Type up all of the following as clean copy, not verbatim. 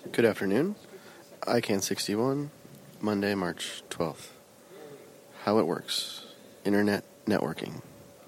Good afternoon. ICANN 61, Monday, March 12th. How it works. Internet networking.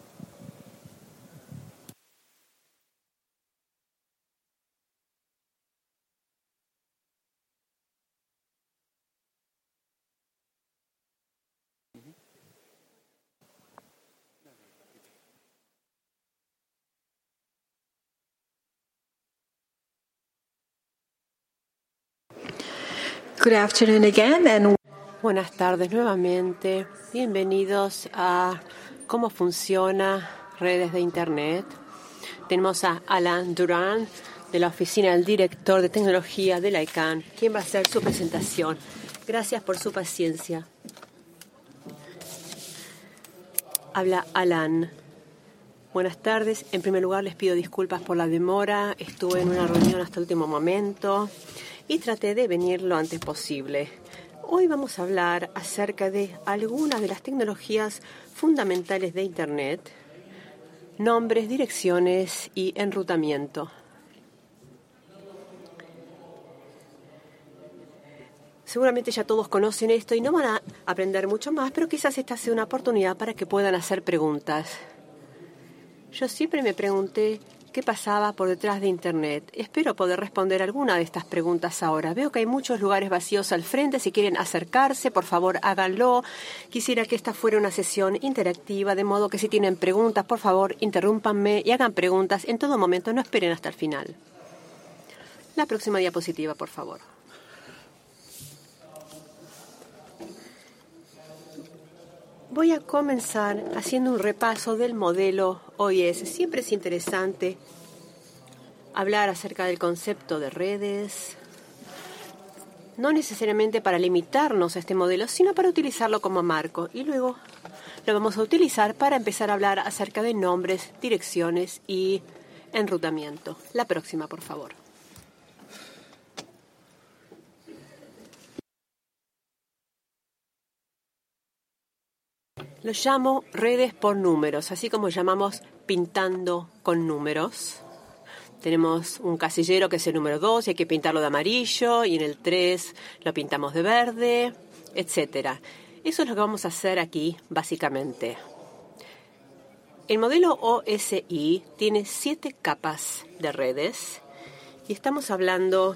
Good afternoon again, and Buenas tardes nuevamente. Bienvenidos a cómo funciona redes de Internet. Tenemos a Alan Duran de la oficina del director de tecnología de la ICANN, quien va a hacer su presentación. Gracias por su paciencia. Habla Alan. Buenas tardes. En primer lugar, les pido disculpas por la demora. Estuve en una reunión hasta el último momento y traté de venir lo antes posible. Hoy vamos a hablar acerca de algunas de las tecnologías fundamentales de Internet, nombres, direcciones y enrutamiento. Seguramente ya todos conocen esto y no van a aprender mucho más, pero quizás esta sea una oportunidad para que puedan hacer preguntas. Yo siempre me pregunté qué pasaba por detrás de Internet. Espero poder responder alguna de estas preguntas ahora. Veo que hay muchos lugares vacíos al frente. Si quieren acercarse, por favor, háganlo. Quisiera que esta fuera una sesión interactiva, de modo que si tienen preguntas, por favor, interrúmpanme y hagan preguntas en todo momento. No esperen hasta el final. La próxima diapositiva, por favor. Voy a comenzar haciendo un repaso del modelo OIS. Siempre es interesante hablar acerca del concepto de redes, no necesariamente para limitarnos a este modelo, sino para utilizarlo como marco. Y luego lo vamos a utilizar para empezar a hablar acerca de nombres, direcciones y enrutamiento. La próxima, por favor. Lo llamo redes por números, así como llamamos pintando con números. Tenemos un casillero que es el número 2 y hay que pintarlo de amarillo, y en el 3 lo pintamos de verde, etc. Eso es lo que vamos a hacer aquí, básicamente. El modelo OSI tiene 7 capas de redes y estamos hablando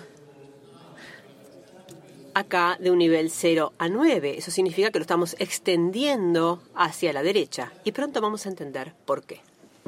acá de un nivel 0 a 9. Eso significa que lo estamos extendiendo hacia la derecha. Y pronto vamos a entender por qué.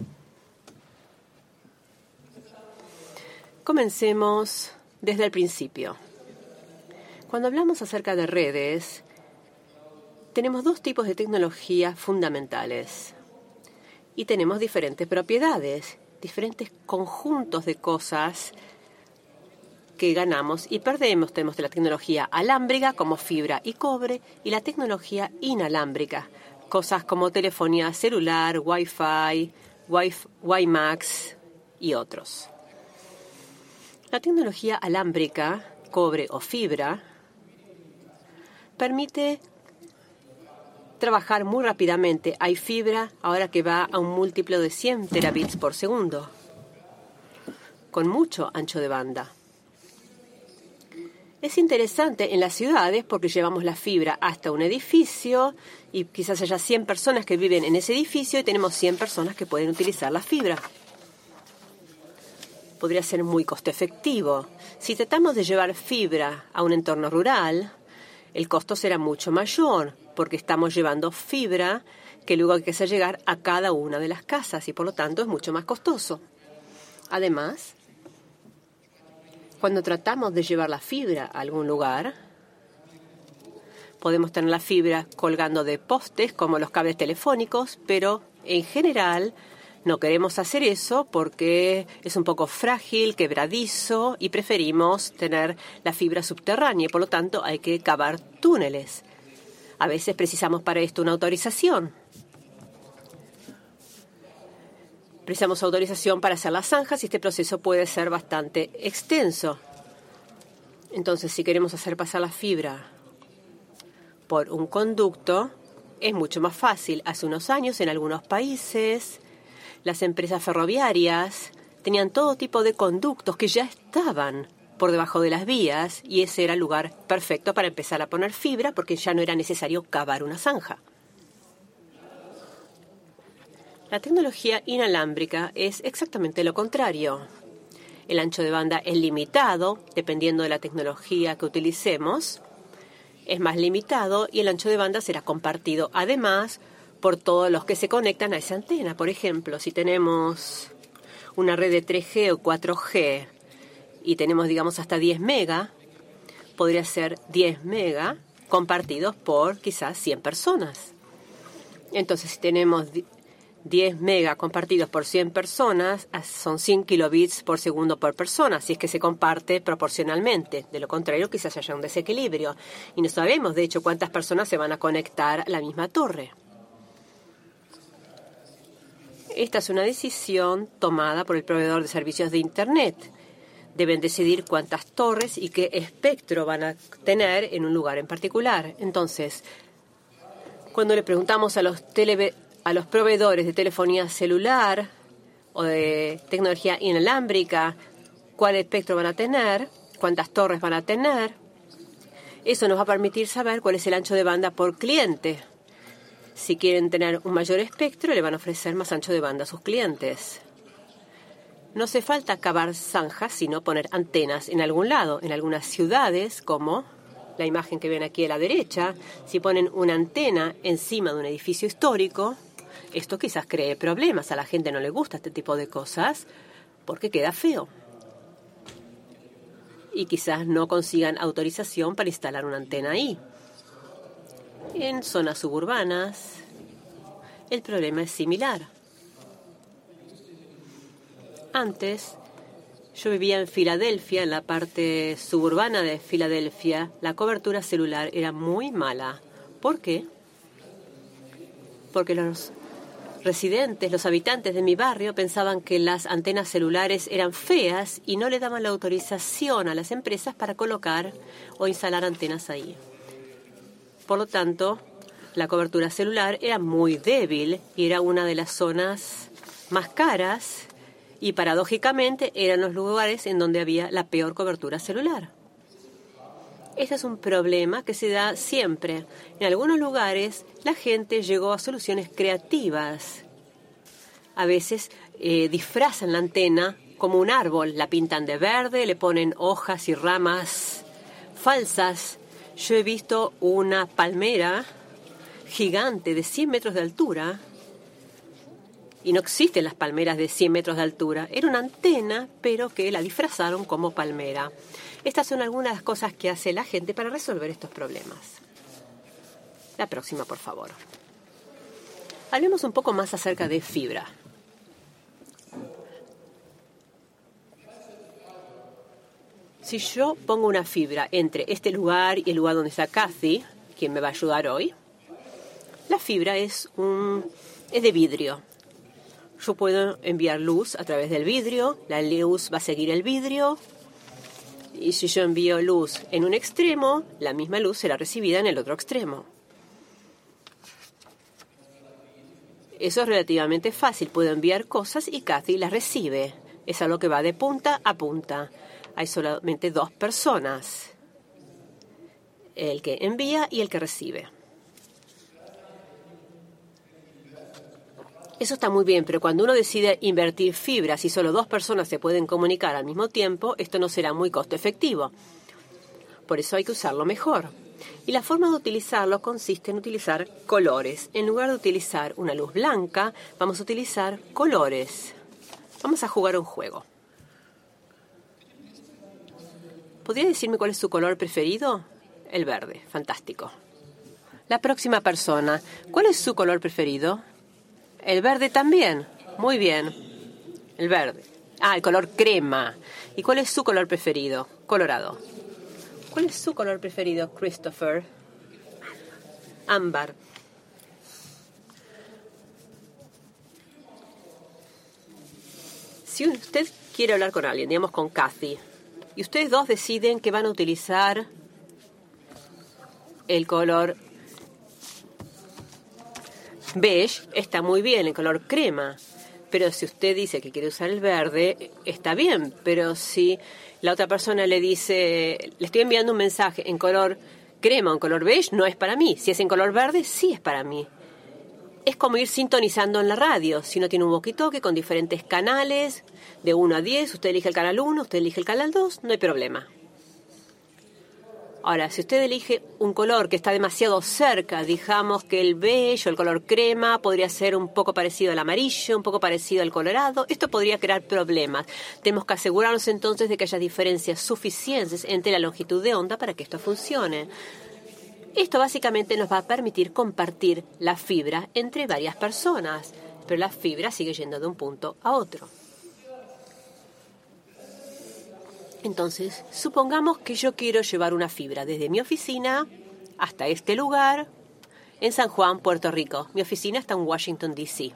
Comencemos desde el principio. Cuando hablamos acerca de redes, tenemos 2 tipos de tecnología fundamentales. Y tenemos diferentes propiedades, diferentes conjuntos de cosas que ganamos y perdemos. Tenemos la tecnología alámbrica como fibra y cobre y la tecnología inalámbrica, cosas como telefonía celular, Wi-Fi, WiMAX y otros. La tecnología alámbrica, cobre o fibra, permite trabajar muy rápidamente. Hay fibra ahora que va a un múltiplo de 100 terabits por segundo, con mucho ancho de banda. Es interesante en las ciudades porque llevamos la fibra hasta un edificio y quizás haya 100 personas que viven en ese edificio y tenemos 100 personas que pueden utilizar la fibra. Podría ser muy costo efectivo. Si tratamos de llevar fibra a un entorno rural, el costo será mucho mayor porque estamos llevando fibra que luego hay que hacer llegar a cada una de las casas y por lo tanto es mucho más costoso. Además, cuando tratamos de llevar la fibra a algún lugar, podemos tener la fibra colgando de postes como los cables telefónicos, pero en general no queremos hacer eso porque es un poco frágil, quebradizo y preferimos tener la fibra subterránea y por lo tanto hay que cavar túneles. A veces precisamos para esto una autorización. Precisamos autorización para hacer las zanjas y este proceso puede ser bastante extenso. Entonces, si queremos hacer pasar la fibra por un conducto, es mucho más fácil. Hace unos años, en algunos países, las empresas ferroviarias tenían todo tipo de conductos que ya estaban por debajo de las vías y ese era el lugar perfecto para empezar a poner fibra porque ya no era necesario cavar una zanja. La tecnología inalámbrica es exactamente lo contrario. El ancho de banda es limitado, dependiendo de la tecnología que utilicemos. Es más limitado y el ancho de banda será compartido además por todos los que se conectan a esa antena. Por ejemplo, si tenemos una red de 3G o 4G y tenemos, digamos, hasta 10 mega, podría ser 10 mega compartidos por quizás 100 personas. Entonces, si tenemos 10 mega compartidos por 100 personas, son 100 kilobits por segundo por persona, si es que se comparte proporcionalmente. De lo contrario, quizás haya un desequilibrio. Y no sabemos, de hecho, cuántas personas se van a conectar a la misma torre. Esta es una decisión tomada por el proveedor de servicios de Internet. Deben decidir cuántas torres y qué espectro van a tener en un lugar en particular. Entonces, cuando le preguntamos a los proveedores de telefonía celular o de tecnología inalámbrica cuál espectro van a tener, cuántas torres van a tener, eso nos va a permitir saber cuál es el ancho de banda por cliente. Si quieren tener un mayor espectro, le van a ofrecer más ancho de banda a sus clientes. No hace falta cavar zanjas, sino poner antenas en algún lado. En algunas ciudades, como la imagen que ven aquí a la derecha, si ponen una antena encima de un edificio histórico, esto quizás cree problemas. A la gente no le gusta este tipo de cosas porque queda feo. Y quizás no consigan autorización para instalar una antena ahí. En zonas suburbanas, el problema es similar. Antes, yo vivía en Filadelfia, en la parte suburbana de Filadelfia. La cobertura celular era muy mala. ¿Por qué? Porque los residentes, los habitantes de mi barrio pensaban que las antenas celulares eran feas y no le daban la autorización a las empresas para colocar o instalar antenas ahí. Por lo tanto, la cobertura celular era muy débil y era una de las zonas más caras y paradójicamente eran los lugares en donde había la peor cobertura celular. Este es un problema que se da siempre. En algunos lugares la gente llegó a soluciones creativas. A veces disfrazan la antena como un árbol, la pintan de verde, le ponen hojas y ramas falsas. Yo he visto una palmera gigante de 100 metros de altura y no existen las palmeras de 100 metros de altura. Era una antena, pero que la disfrazaron como palmera. Estas son algunas de las cosas que hace la gente para resolver estos problemas. La próxima, por favor. Hablemos un poco más acerca de fibra. Si yo pongo una fibra entre este lugar y el lugar donde está Kathy, quien me va a ayudar hoy, la fibra es de vidrio. Yo puedo enviar luz a través del vidrio, la luz va a seguir el vidrio, y si yo envío luz en un extremo, la misma luz será recibida en el otro extremo. Eso es relativamente fácil. Puedo enviar cosas y Kathy las recibe. Es algo que va de punta a punta. Hay solamente dos personas, el que envía y el que recibe. Eso está muy bien, pero cuando uno decide invertir fibras y solo dos personas se pueden comunicar al mismo tiempo, esto no será muy costo efectivo. Por eso hay que usarlo mejor. Y la forma de utilizarlo consiste en utilizar colores. En lugar de utilizar una luz blanca, vamos a utilizar colores. Vamos a jugar un juego. ¿Podría decirme cuál es su color preferido? El verde. Fantástico. La próxima persona. ¿Cuál es su color preferido? El verde también. Muy bien. El verde. El color crema. ¿Y cuál es su color preferido? Colorado. ¿Cuál es su color preferido, Christopher? Ámbar. Si usted quiere hablar con alguien, digamos con Kathy, y ustedes dos deciden que van a utilizar el color beige, está muy bien, el color crema. Pero si usted dice que quiere usar el verde, está bien. Pero si la otra persona le dice, le estoy enviando un mensaje en color crema o en color beige, no es para mí. Si es en color verde, sí es para mí. Es como ir sintonizando en la radio. Si uno tiene un walkie-talkie con diferentes canales, de 1 a 10, usted elige el canal 1, usted elige el canal 2, no hay problema. Ahora, si usted elige un color que está demasiado cerca, digamos que el beige o el color crema podría ser un poco parecido al amarillo, un poco parecido al colorado, esto podría crear problemas. Tenemos que asegurarnos entonces de que haya diferencias suficientes entre la longitud de onda para que esto funcione. Esto básicamente nos va a permitir compartir la fibra entre varias personas, pero la fibra sigue yendo de un punto a otro. Entonces, supongamos que yo quiero llevar una fibra desde mi oficina hasta este lugar en San Juan, Puerto Rico. Mi oficina está en Washington, D.C.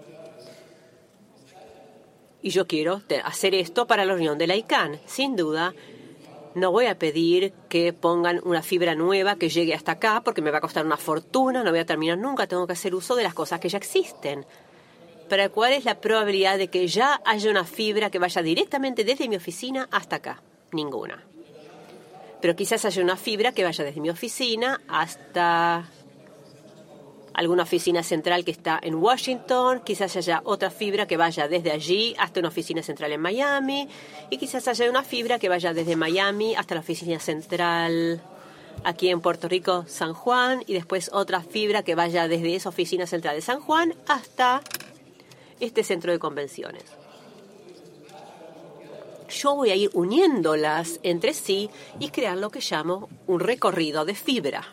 Y yo quiero hacer esto para la reunión de la ICANN. Sin duda, no voy a pedir que pongan una fibra nueva que llegue hasta acá porque me va a costar una fortuna, no voy a terminar nunca, tengo que hacer uso de las cosas que ya existen. Pero ¿cuál es la probabilidad de que ya haya una fibra que vaya directamente desde mi oficina hasta acá? Ninguna. Pero quizás haya una fibra que vaya desde mi oficina hasta alguna oficina central que está en Washington, quizás haya otra fibra que vaya desde allí hasta una oficina central en Miami, y quizás haya una fibra que vaya desde Miami hasta la oficina central aquí en Puerto Rico, San Juan, y después otra fibra que vaya desde esa oficina central de San Juan hasta este centro de convenciones. Yo voy a ir uniéndolas entre sí y crear lo que llamo un recorrido de fibra.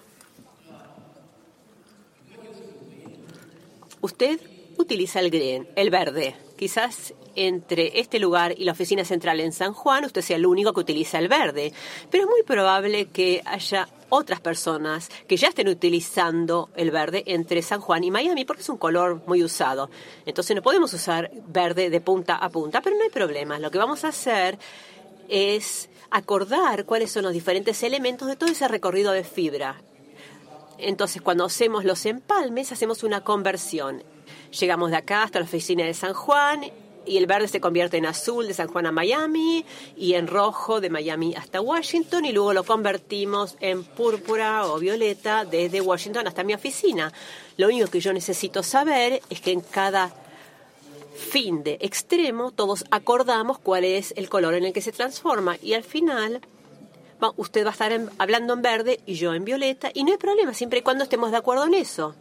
Usted utiliza el verde. Quizás entre este lugar y la oficina central en San Juan usted sea el único que utiliza el verde, pero es muy probable que haya otras personas que ya estén utilizando el verde entre San Juan y Miami porque es un color muy usado. Entonces no podemos usar verde de punta a punta, pero no hay problema. Lo que vamos a hacer es acordar cuáles son los diferentes elementos de todo ese recorrido de fibra. Entonces, cuando hacemos los empalmes, hacemos una conversión. Llegamos de acá hasta la oficina de San Juan y el verde se convierte en azul de San Juan a Miami y en rojo de Miami hasta Washington y luego lo convertimos en púrpura o violeta desde Washington hasta mi oficina. Lo único que yo necesito saber es que en cada fin de extremo todos acordamos cuál es el color en el que se transforma y al final usted va a estar hablando en verde y yo en violeta y no hay problema siempre y cuando estemos de acuerdo en eso.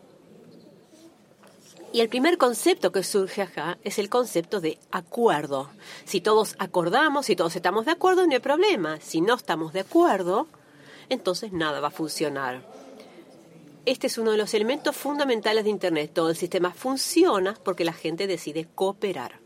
Y el primer concepto que surge acá es el concepto de acuerdo. Si todos acordamos, si todos estamos de acuerdo, no hay problema. Si no estamos de acuerdo, entonces nada va a funcionar. Este es uno de los elementos fundamentales de Internet. Todo el sistema funciona porque la gente decide cooperar.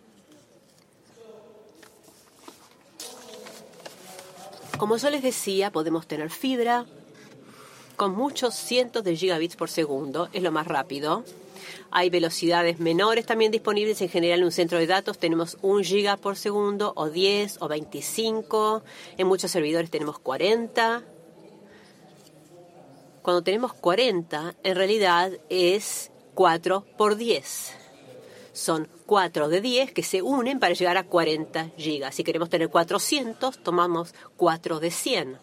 Como yo les decía, podemos tener fibra con muchos cientos de gigabits por segundo. Es lo más rápido. Hay velocidades menores también disponibles. En general, en un centro de datos tenemos 1 giga por segundo, o 10, o 25. En muchos servidores tenemos 40. Cuando tenemos 40, en realidad es 4 por 10. Son 4 de 10 que se unen para llegar a 40 gigas. Si queremos tener 400, tomamos 4 de 100.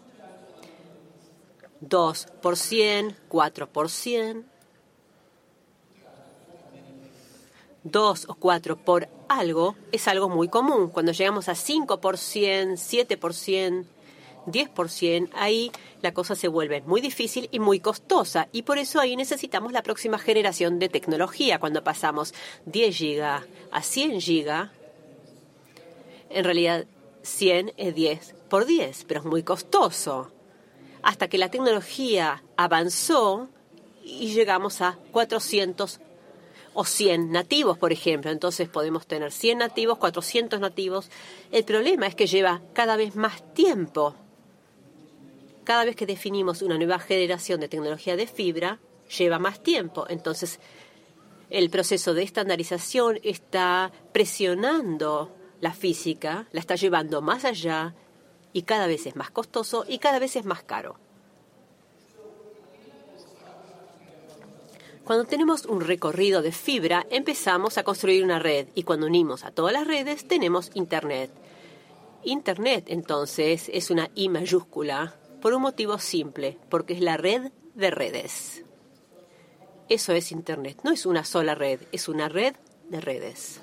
2 por 100, 4 por 100. 2 o 4 por algo es algo muy común. Cuando llegamos a 5%, 7%, 10%, ahí la cosa se vuelve muy difícil y muy costosa. Y por eso ahí necesitamos la próxima generación de tecnología. Cuando pasamos 10 giga a 100 giga, en realidad 100 es 10 por 10, pero es muy costoso. Hasta que la tecnología avanzó y llegamos a 400 o 100 nativos, por ejemplo. Entonces podemos tener 100 nativos, 400 nativos. El problema es que lleva cada vez más tiempo. Cada vez que definimos una nueva generación de tecnología de fibra, lleva más tiempo. Entonces, el proceso de estandarización está presionando la física, la está llevando más allá y cada vez es más costoso y cada vez es más caro. Cuando tenemos un recorrido de fibra, empezamos a construir una red y cuando unimos a todas las redes tenemos Internet. Internet, entonces, es una I mayúscula por un motivo simple, porque es la red de redes. Eso es Internet. No es una sola red, es una red de redes.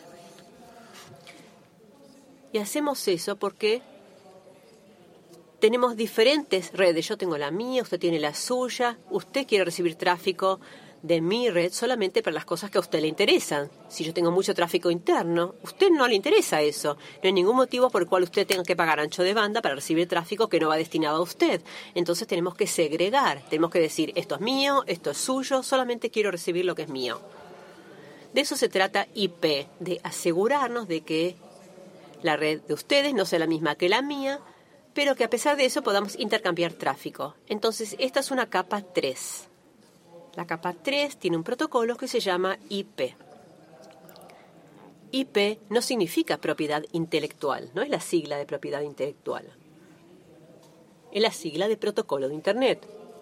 Y hacemos eso porque tenemos diferentes redes. Yo tengo la mía, usted tiene la suya. Usted quiere recibir tráfico de mi red solamente para las cosas que a usted le interesan. Si yo tengo mucho tráfico interno, a usted no le interesa eso. No hay ningún motivo por el cual usted tenga que pagar ancho de banda para recibir tráfico que no va destinado a usted. Entonces tenemos que segregar. Tenemos que decir, esto es mío, esto es suyo, solamente quiero recibir lo que es mío. De eso se trata IP, de asegurarnos de que la red de ustedes no sea la misma que la mía, pero que a pesar de eso podamos intercambiar tráfico. Entonces, esta es una capa 3. La capa 3 tiene un protocolo que se llama IP. IP no significa propiedad intelectual, no es la sigla de propiedad intelectual. Es la sigla de protocolo de Internet.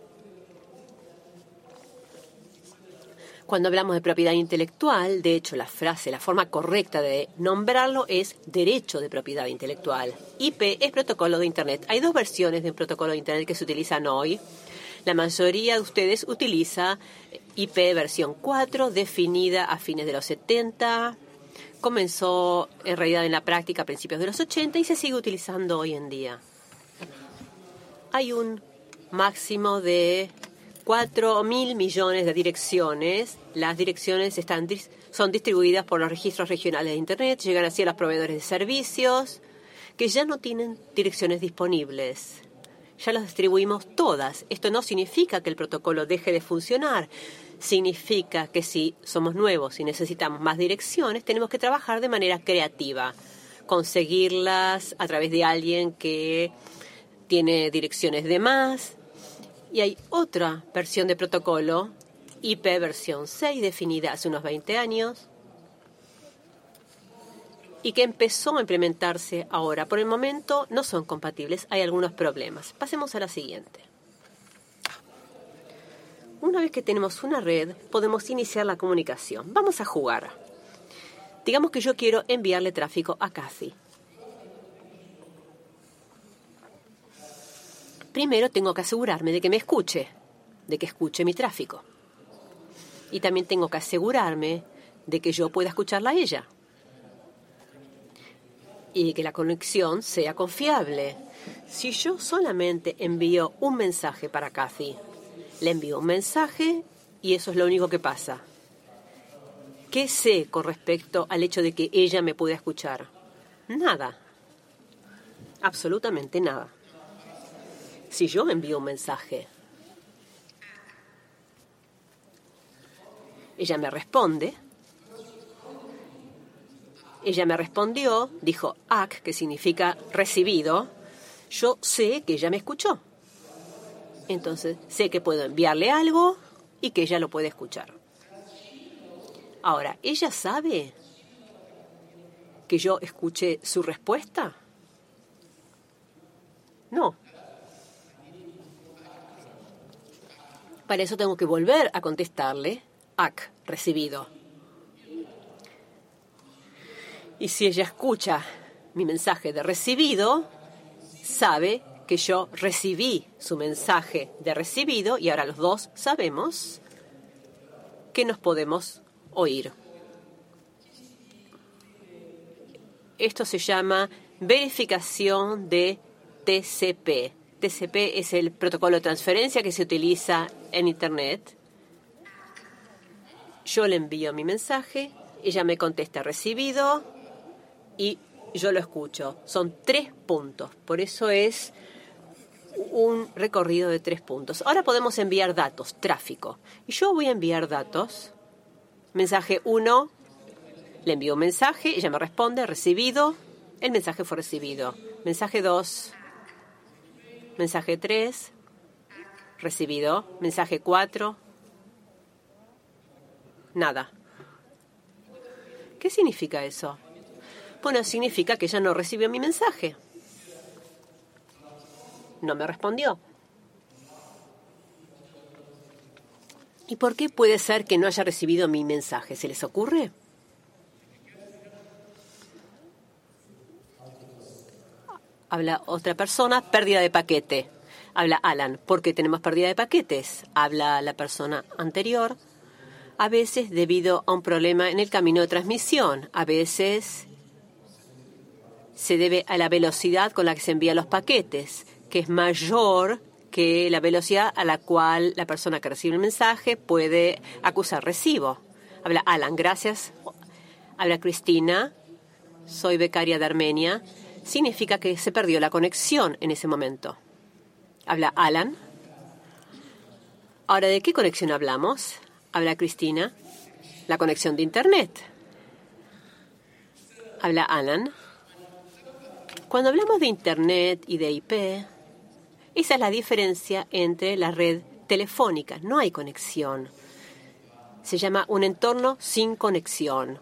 Cuando hablamos de propiedad intelectual, de hecho, la forma correcta de nombrarlo es derecho de propiedad intelectual. IP es protocolo de Internet. Hay dos versiones de un protocolo de Internet que se utilizan hoy. La mayoría de ustedes utiliza IP versión 4, definida a fines de los 70. Comenzó en realidad en la práctica a principios de los 80 y se sigue utilizando hoy en día. Hay un máximo de 4.000 millones de direcciones. Las direcciones son distribuidas por los registros regionales de Internet, llegan así a los proveedores de servicios que ya no tienen direcciones disponibles. Ya las distribuimos todas. Esto no significa que el protocolo deje de funcionar. Significa que si somos nuevos y necesitamos más direcciones, tenemos que trabajar de manera creativa. Conseguirlas a través de alguien que tiene direcciones de más. Y hay otra versión de protocolo, IP versión 6, definida hace unos 20 años, y que empezó a implementarse ahora. Por el momento no son compatibles, hay algunos problemas. Pasemos a la siguiente. Una vez que tenemos una red, podemos iniciar la comunicación. Vamos a jugar. Digamos que yo quiero enviarle tráfico a Kathy. Primero tengo que asegurarme de que me escuche, de que escuche mi tráfico. Y también tengo que asegurarme de que yo pueda escucharla a ella. Y que la conexión sea confiable. Si yo solamente envío un mensaje para Kathy, le envío un mensaje y eso es lo único que pasa. ¿Qué sé con respecto al hecho de que ella me pueda escuchar? Nada. Absolutamente nada. Si yo envío un mensaje, ella me responde. Ella me respondió, dijo AC, que significa recibido. Yo sé que ella me escuchó. Entonces, sé que puedo enviarle algo y que ella lo puede escuchar. Ahora, ¿ella sabe que yo escuché su respuesta? No. Para eso tengo que volver a contestarle, AC, recibido. Y si ella escucha mi mensaje de recibido, sabe que yo recibí su mensaje de recibido y ahora los dos sabemos que nos podemos oír. Esto se llama verificación de TCP. TCP es el protocolo de transferencia que se utiliza en Internet. Yo le envío mi mensaje, ella me contesta recibido y yo lo escucho. Son 3 puntos, por eso es un recorrido de 3 puntos. Ahora podemos enviar datos, tráfico. Y yo voy a enviar datos. Mensaje 1, le envío un mensaje, ella me responde, recibido, el mensaje fue recibido. Mensaje 2, mensaje 3, recibido. Mensaje 4, nada. ¿Qué significa eso? Bueno, significa que ella no recibió mi mensaje. No me respondió. ¿Y por qué puede ser que no haya recibido mi mensaje? ¿Se les ocurre? Habla otra persona, pérdida de paquete. Habla Alan, ¿por qué tenemos pérdida de paquetes? Habla la persona anterior. A veces debido a un problema en el camino de transmisión. A veces se debe a la velocidad con la que se envían los paquetes, que es mayor que la velocidad a la cual la persona que recibe el mensaje puede acusar recibo. Habla Alan, gracias. Habla Cristina, soy becaria de Armenia. Significa que se perdió la conexión en ese momento. Habla Alan. Ahora, ¿de qué conexión hablamos? Habla Cristina. La conexión de Internet. Habla Alan. Cuando hablamos de Internet y de IP, esa es la diferencia entre la red telefónica. No hay conexión. Se llama un entorno sin conexión.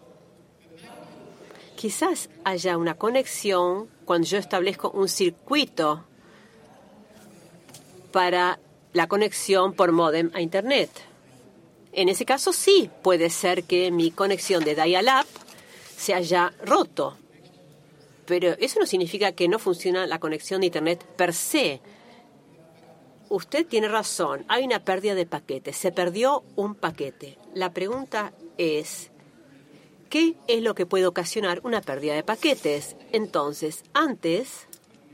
Quizás haya una conexión cuando yo establezco un circuito para la conexión por módem a Internet. En ese caso sí, puede ser que mi conexión de dial-up se haya roto. Pero eso no significa que no funciona la conexión de Internet per se. Usted tiene razón, hay una pérdida de paquetes. Se perdió un paquete. La pregunta es, ¿qué es lo que puede ocasionar una pérdida de paquetes? Entonces, antes,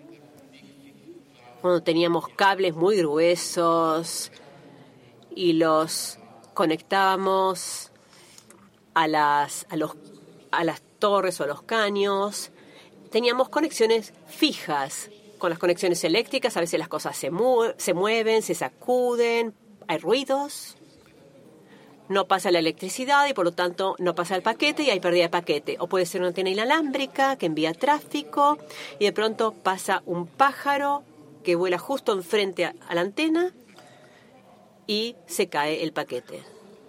cuando teníamos cables muy gruesos y los conectábamos a las torres o a los caños, teníamos conexiones fijas. Con las conexiones eléctricas a veces las cosas se mueven, se sacuden, hay ruidos. No pasa la electricidad y por lo tanto no pasa el paquete y hay pérdida de paquete. O puede ser una antena inalámbrica que envía tráfico y de pronto pasa un pájaro que vuela justo enfrente a la antena y se cae el paquete.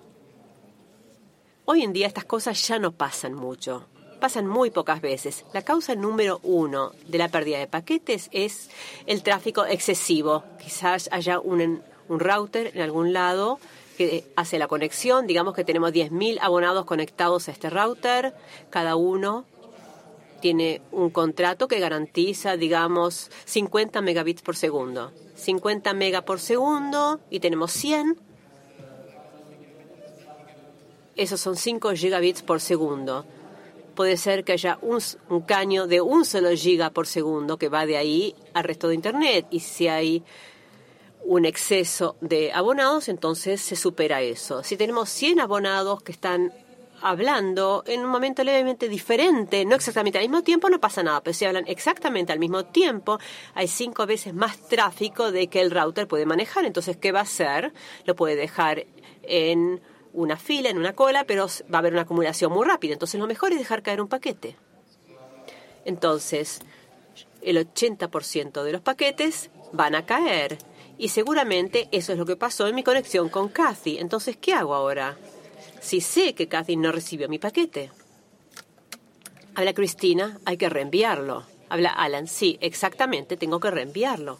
Hoy en día estas cosas ya no pasan mucho. Pasan muy pocas veces. La causa número 1 de la pérdida de paquetes es el tráfico excesivo. Quizás haya un router en algún lado que hace la conexión. Digamos que tenemos 10.000 abonados conectados a este router. Cada uno tiene un contrato que garantiza, digamos, 50 megabits por segundo. 50 megas por segundo y tenemos 100. Esos son 5 gigabits por segundo. Puede ser que haya un caño de 1 solo giga por segundo que va de ahí al resto de Internet. Y si hay un exceso de abonados, entonces se supera eso. Si tenemos 100 abonados que están hablando en un momento levemente diferente, no exactamente al mismo tiempo, no pasa nada. Pero si hablan exactamente al mismo tiempo, hay 5 veces más tráfico de que el router puede manejar. Entonces, ¿qué va a hacer? Lo puede dejar en una fila, en una cola, pero va a haber una acumulación muy rápida. Entonces, lo mejor es dejar caer un paquete. Entonces, el 80% de los paquetes van a caer. Y seguramente eso es lo que pasó en mi conexión con Kathy. Entonces, ¿qué hago ahora? Si sé que Kathy no recibió mi paquete. Habla Cristina, hay que reenviarlo. Habla Alan, sí, exactamente, tengo que reenviarlo.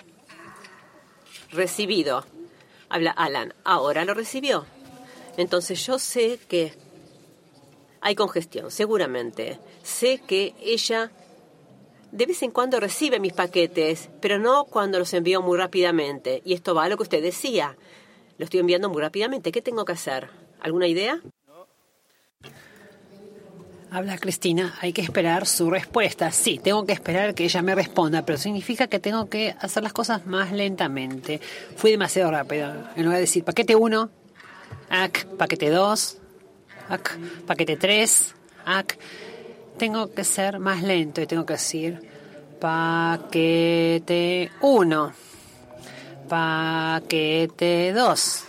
Recibido. Habla Alan, ahora lo recibió. Entonces yo sé que hay congestión, seguramente. Sé que ella de vez en cuando recibe mis paquetes, pero no cuando los envío muy rápidamente. Y esto va a lo que usted decía. Lo estoy enviando muy rápidamente. ¿Qué tengo que hacer? ¿Alguna idea? Habla Cristina, hay que esperar su respuesta. Sí, tengo que esperar que ella me responda, pero significa que tengo que hacer las cosas más lentamente. Fui demasiado rápido. En lugar de decir paquete 1, paquete 2, paquete 3, tengo que ser más lento y tengo que decir paquete 1, paquete 2,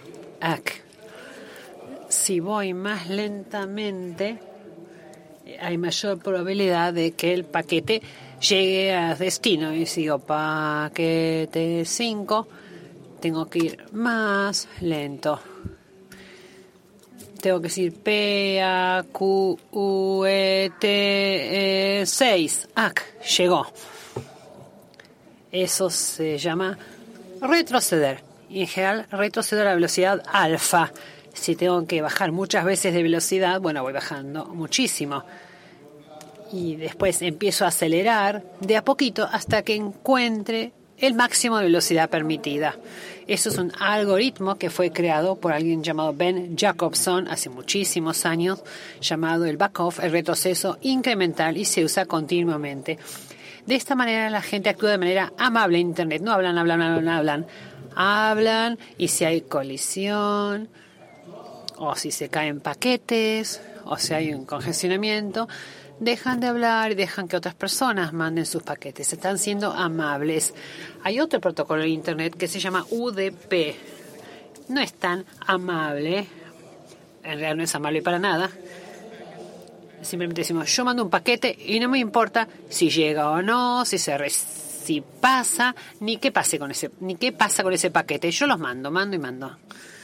Si voy más lentamente, hay mayor probabilidad de que el paquete llegue a destino. Y si digo paquete 5, tengo que ir más lento. Tengo que decir PAQET 6. Llegó. Eso se llama retroceder. Y en general retrocedo a la velocidad alfa. Si tengo que bajar muchas veces de velocidad, bueno, voy bajando muchísimo. Y después empiezo a acelerar de a poquito hasta que encuentre el máximo de velocidad permitida. Eso es un algoritmo que fue creado por alguien llamado Ben Jacobson hace muchísimos años, llamado el back-off, el retroceso incremental, y se usa continuamente. De esta manera la gente actúa de manera amable en Internet. No hablan y si hay colisión, o si se caen paquetes, o si hay un congestionamiento, dejan de hablar y dejan que otras personas manden sus paquetes. Están siendo amables. Hay otro protocolo en Internet que se llama UDP. No es tan amable. En realidad no es amable para nada. Simplemente decimos, yo mando un paquete y no me importa si llega o no, si pasa, ni qué pasa con ese paquete. Yo los mando y mando.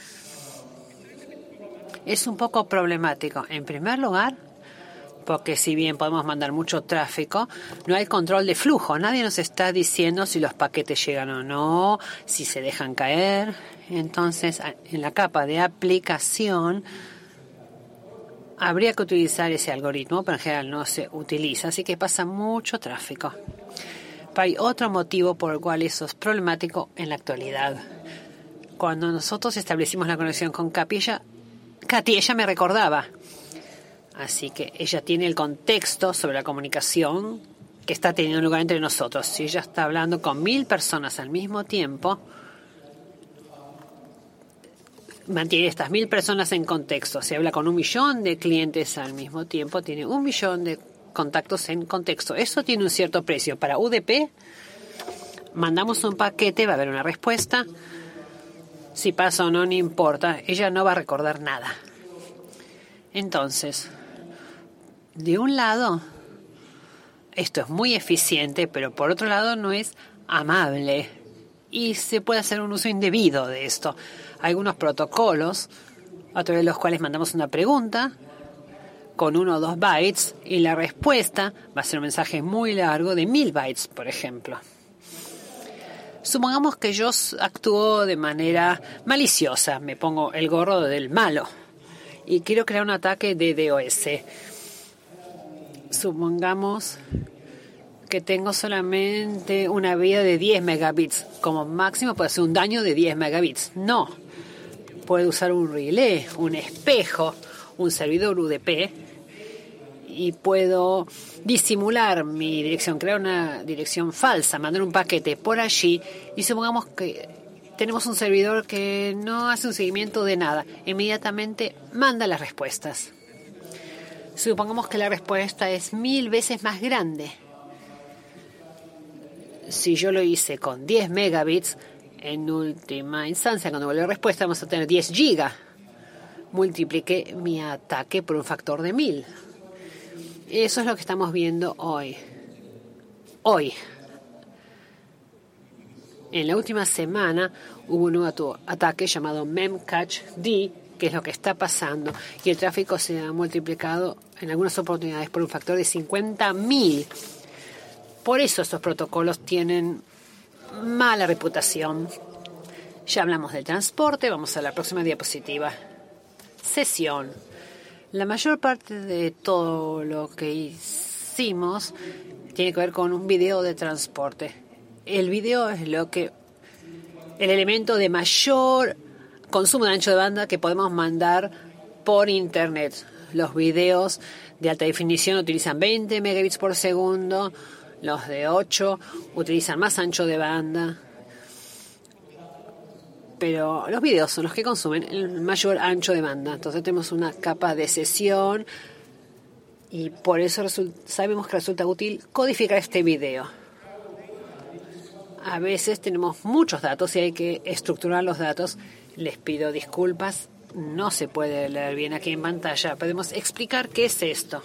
Es un poco problemático. En primer lugar, porque si bien podemos mandar mucho tráfico, no hay control de flujo. Nadie nos está diciendo si los paquetes llegan o no, si se dejan caer. Entonces, en la capa de aplicación habría que utilizar ese algoritmo, pero en general no se utiliza, así que pasa mucho tráfico. Pero hay otro motivo por el cual eso es problemático en la actualidad. Cuando nosotros establecimos la conexión con Katy, ella me recordaba. Así que ella tiene el contexto sobre la comunicación que está teniendo lugar entre nosotros. Si ella está hablando con 1000 personas al mismo tiempo, mantiene estas 1000 personas en contexto. Si habla con 1.000.000 de clientes al mismo tiempo, tiene 1.000.000 de contactos en contexto. Eso tiene un cierto precio. Para UDP, mandamos un paquete, va a haber una respuesta. Si pasa o no, no importa. Ella no va a recordar nada. Entonces, de un lado, esto es muy eficiente, pero por otro lado no es amable. Y se puede hacer un uso indebido de esto. Hay algunos protocolos a través de los cuales mandamos una pregunta con 1 o 2 bytes y la respuesta va a ser un mensaje muy largo de 1000 bytes, por ejemplo. Supongamos que yo actúo de manera maliciosa, me pongo el gorro del malo y quiero crear un ataque de DOS. Supongamos que tengo solamente una vía de 10 megabits. Como máximo puede hacer un daño de 10 megabits. No. Puedo usar un relé, un espejo, un servidor UDP y puedo disimular mi dirección, crear una dirección falsa, mandar un paquete por allí y supongamos que tenemos un servidor que no hace un seguimiento de nada. Inmediatamente manda las respuestas. Supongamos que la respuesta es 1000 veces más grande. Si yo lo hice con 10 megabits, en última instancia, cuando vuelva la respuesta, vamos a tener 10 gigas. Multipliqué mi ataque por un factor de 1000. Eso es lo que estamos viendo hoy. En la última semana hubo un nuevo ataque llamado Memcache-D, que es lo que está pasando, y el tráfico se ha multiplicado en algunas oportunidades por un factor de 50.000. Por eso estos protocolos tienen mala reputación. Ya hablamos del transporte, vamos a la próxima diapositiva. Sesión. La mayor parte de todo lo que hicimos tiene que ver con un video de transporte. El video es el elemento de mayor consumo de ancho de banda que podemos mandar por Internet. Los videos de alta definición utilizan 20 megabits por segundo. Los de 8 utilizan más ancho de banda. Pero los videos son los que consumen el mayor ancho de banda. Entonces tenemos una capa de sesión y por eso sabemos que resulta útil codificar este video. A veces tenemos muchos datos y hay que estructurar los datos. Les pido disculpas, no se puede leer bien aquí en pantalla. Podemos explicar qué es esto.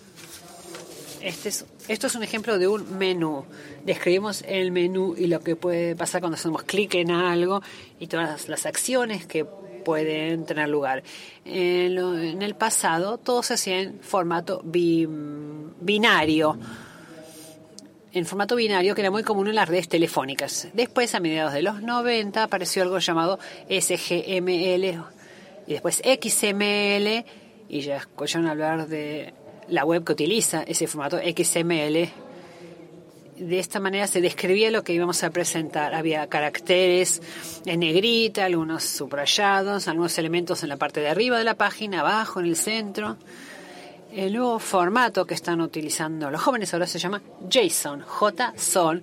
Esto es un ejemplo de un menú. Describimos el menú y lo que puede pasar cuando hacemos clic en algo y todas las acciones que pueden tener lugar. En el pasado todo se hacía en formato binario. en formato binario que era muy común en las redes telefónicas. Después, a mediados de los 90, apareció algo llamado SGML y después XML, y ya escucharon hablar de la web que utiliza ese formato XML. De esta manera se describía lo que íbamos a presentar. Había caracteres en negrita, algunos subrayados, algunos elementos en la parte de arriba de la página, abajo, en el centro. El nuevo formato que están utilizando los jóvenes ahora se llama JSON, JSON,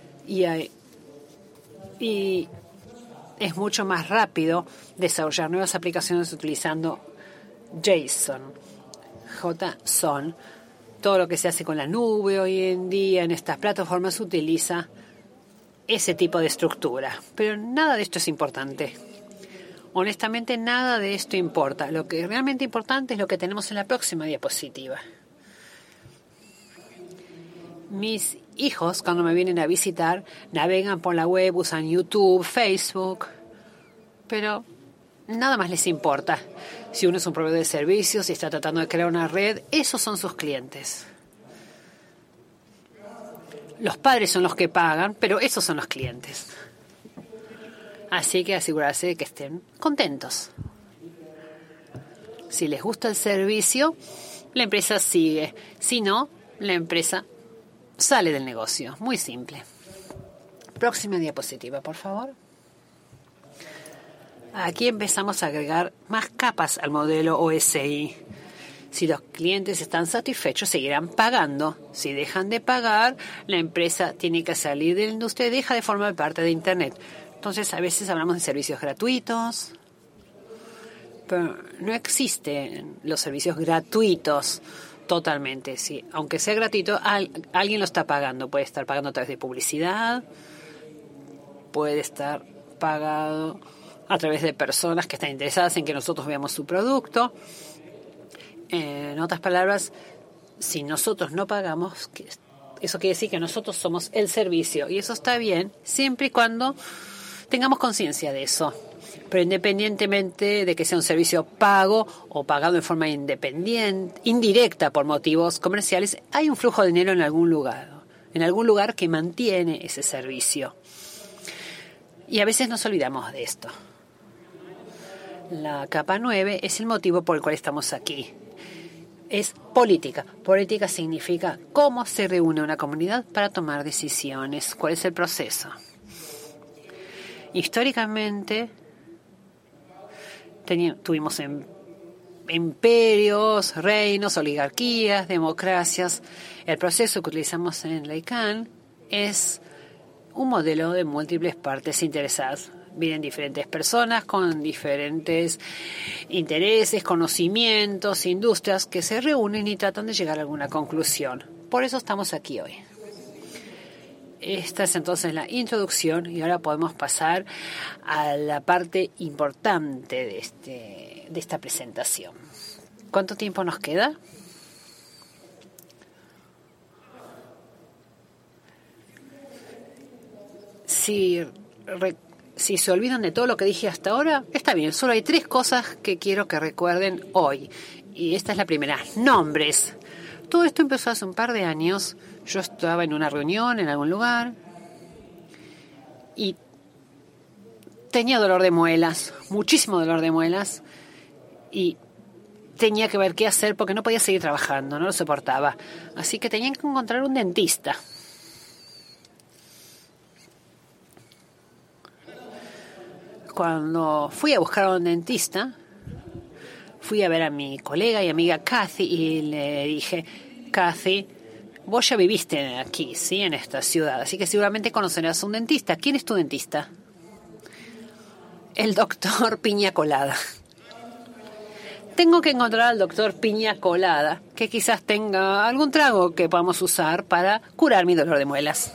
y es mucho más rápido desarrollar nuevas aplicaciones utilizando JSON, JSON. Todo lo que se hace con la nube hoy en día en estas plataformas utiliza ese tipo de estructura. Pero nada de esto es importante. Honestamente, nada de esto importa. Lo que es realmente importante es lo que tenemos en la próxima diapositiva. Mis hijos, cuando me vienen a visitar, navegan por la web, usan YouTube, Facebook, pero nada más les importa. Si uno es un proveedor de servicios y está tratando de crear una red, esos son sus clientes. Los padres son los que pagan, pero esos son los clientes. Así que asegurarse de que estén contentos. Si les gusta el servicio, la empresa sigue. Si no, la empresa sale del negocio. Muy simple. Próxima diapositiva, por favor. Aquí empezamos a agregar más capas al modelo OSI. Si los clientes están satisfechos, seguirán pagando. Si dejan de pagar, la empresa tiene que salir de la industria y deja de formar parte de Internet. Entonces, a veces hablamos de servicios gratuitos, pero no existen los servicios gratuitos totalmente. Sí, aunque sea gratuito, alguien lo está pagando. Puede estar pagando a través de publicidad, puede estar pagado a través de personas que están interesadas en que nosotros veamos su producto. En otras palabras, si nosotros no pagamos, eso quiere decir que nosotros somos el servicio. Y eso está bien, siempre y cuando tengamos conciencia de eso. Pero independientemente de que sea un servicio pago o pagado en forma indirecta por motivos comerciales, hay un flujo de dinero en algún lugar que mantiene ese servicio. Y a veces nos olvidamos de esto. La capa 9 es el motivo por el cual estamos aquí. Es política. Política significa cómo se reúne una comunidad para tomar decisiones, cuál es el proceso. Históricamente tuvimos imperios, reinos, oligarquías, democracias. El proceso que utilizamos en la ICANN es un modelo de múltiples partes interesadas. Vienen diferentes personas con diferentes intereses, conocimientos, industrias que se reúnen y tratan de llegar a alguna conclusión. Por eso estamos aquí hoy. Esta es entonces la introducción y ahora podemos pasar a la parte importante de esta presentación. ¿Cuánto tiempo nos queda? Si se olvidan de todo lo que dije hasta ahora, está bien. Solo hay 3 cosas que quiero que recuerden hoy. Y esta es la primera. Nombres. Todo esto empezó hace un par de años. Yo estaba en una reunión en algún lugar y tenía dolor de muelas, muchísimo dolor de muelas, y tenía que ver qué hacer porque no podía seguir trabajando, no lo soportaba. Así que tenía que encontrar un dentista. Cuando fui a buscar a un dentista, fui a ver a mi colega y amiga Kathy y le dije: Kathy, vos ya viviste aquí, ¿sí? En esta ciudad, así que seguramente conocerás a un dentista. ¿Quién es tu dentista? El doctor Piña Colada. Tengo que encontrar al doctor Piña Colada, que quizás tenga algún trago que podamos usar para curar mi dolor de muelas.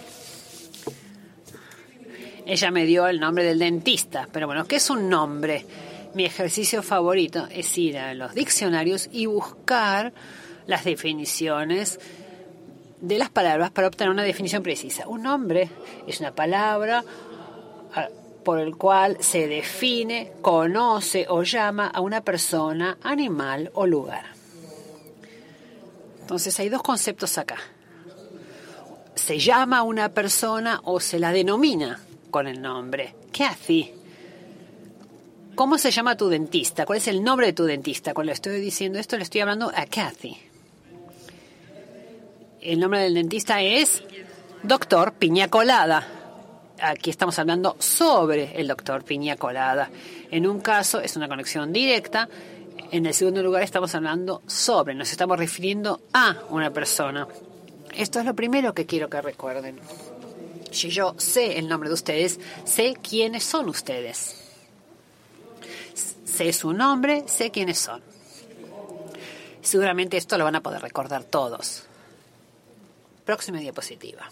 Ella me dio el nombre del dentista, pero bueno, ¿qué es un nombre? Mi ejercicio favorito es ir a los diccionarios y buscar las definiciones de las palabras para obtener una definición precisa. Un nombre es una palabra por el cual se define, conoce o llama a una persona, animal o lugar. Entonces hay 2 conceptos acá. se llama a una persona o se la denomina con el nombre. Kathy. ¿Cómo se llama tu dentista? ¿Cuál es el nombre de tu dentista? Cuando le estoy diciendo esto, le estoy hablando a Kathy. El nombre del dentista es Doctor Piña Colada. Aquí estamos hablando sobre el Doctor Piña Colada. En un caso es una conexión directa. En el segundo lugar estamos hablando sobre. Nos estamos refiriendo a una persona. Esto es lo primero que quiero que recuerden. Si yo sé el nombre de ustedes, sé quiénes son ustedes. Sé su nombre, sé quiénes son. Seguramente esto lo van a poder recordar todos. Próxima diapositiva.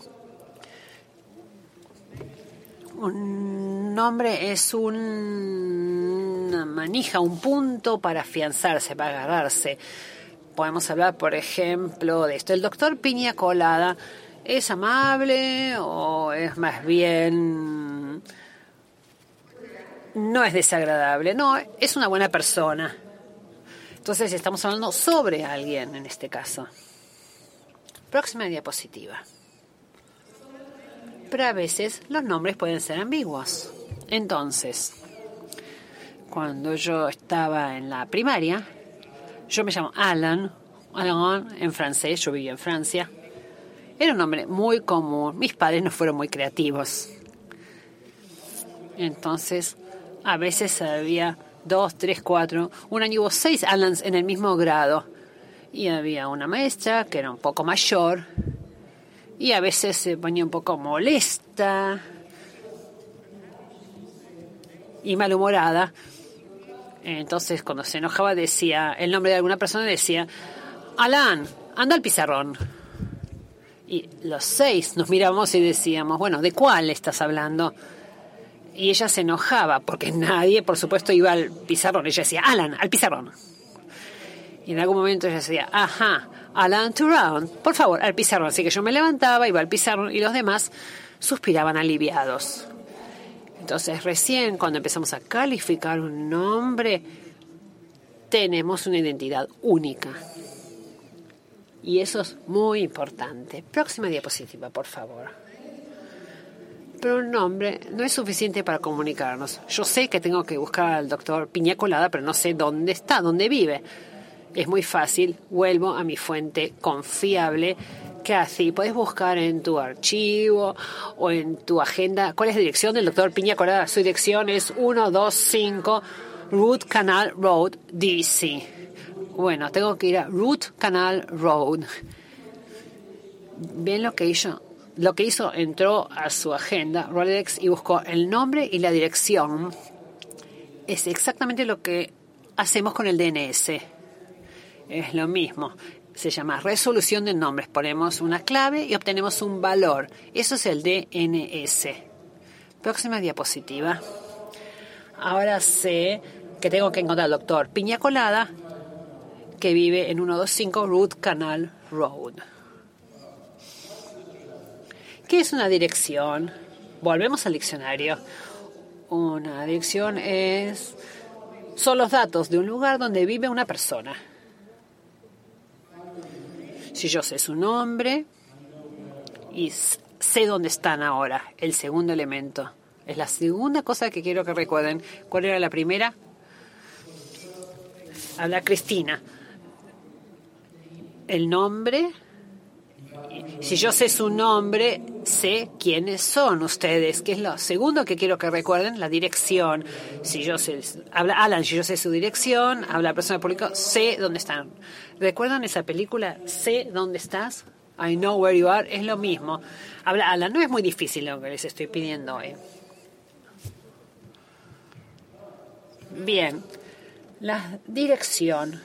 Un nombre es una manija, un punto para afianzarse, para agarrarse. Podemos hablar, por ejemplo, de esto. El doctor Piña Colada es amable o es más bien... no es desagradable, no, es una buena persona. Entonces estamos hablando sobre alguien en este caso. Próxima diapositiva. Pero a veces los nombres pueden ser ambiguos. Entonces, cuando yo estaba en la primaria, yo me llamo Alain en francés, yo vivía en Francia. Era un nombre muy común, mis padres no fueron muy creativos. Entonces, a veces había 2, 3, 4. Un año hubo 6 Alans en el mismo grado. Y había una maestra que era un poco mayor. Y a veces se ponía un poco molesta y malhumorada. Entonces, cuando se enojaba, decía el nombre de alguna persona, decía: Alan, anda al pizarrón. Y los 6 nos mirábamos y decíamos: bueno, ¿de cuál estás hablando? Y ella se enojaba porque nadie, por supuesto, iba al pizarrón. Ella decía: Alan, al pizarrón. Y en algún momento ella decía: ajá, Alan to round, por favor, al pizarrón. Así que yo me levantaba, iba al pizarrón y los demás suspiraban aliviados. Entonces, recién cuando empezamos a calificar un nombre, tenemos una identidad única. Y eso es muy importante. Próxima diapositiva, por favor. Pero un nombre no es suficiente para comunicarnos. Yo sé que tengo que buscar al doctor Piña Colada, pero no sé dónde está, dónde vive. Es muy fácil, vuelvo a mi fuente confiable, Kathy. Puedes buscar en tu archivo o en tu agenda cuál es la dirección del doctor Piña Colada. Su dirección es 125 Root Canal Road, D.C. Bueno, tengo que ir a Root Canal Road. Bien lo que hizo. Entró a su agenda, Rolodex, y buscó el nombre y la dirección. Es exactamente lo que hacemos con el DNS. Es lo mismo. Se llama resolución de nombres. Ponemos una clave y obtenemos un valor. Eso es el DNS. Próxima diapositiva. Ahora sé que tengo que encontrar al doctor Piña Colada, que vive en 125 Root Canal Road. ¿Qué es una dirección? Volvemos al diccionario. Una dirección son los datos de un lugar donde vive una persona. Si yo sé su nombre y sé dónde están ahora, el segundo elemento. Es la segunda cosa que quiero que recuerden. ¿Cuál era la primera? Habla Cristina. El nombre. Si yo sé su nombre, sé quiénes son ustedes, que es lo segundo que quiero que recuerden, la dirección. Si yo sé, habla Alan, si yo sé su dirección, habla la persona pública, sé dónde están. ¿Recuerdan esa película, Sé dónde estás? I know where you are, es lo mismo. Habla Alan, no es muy difícil lo que les estoy pidiendo hoy. Bien, la dirección.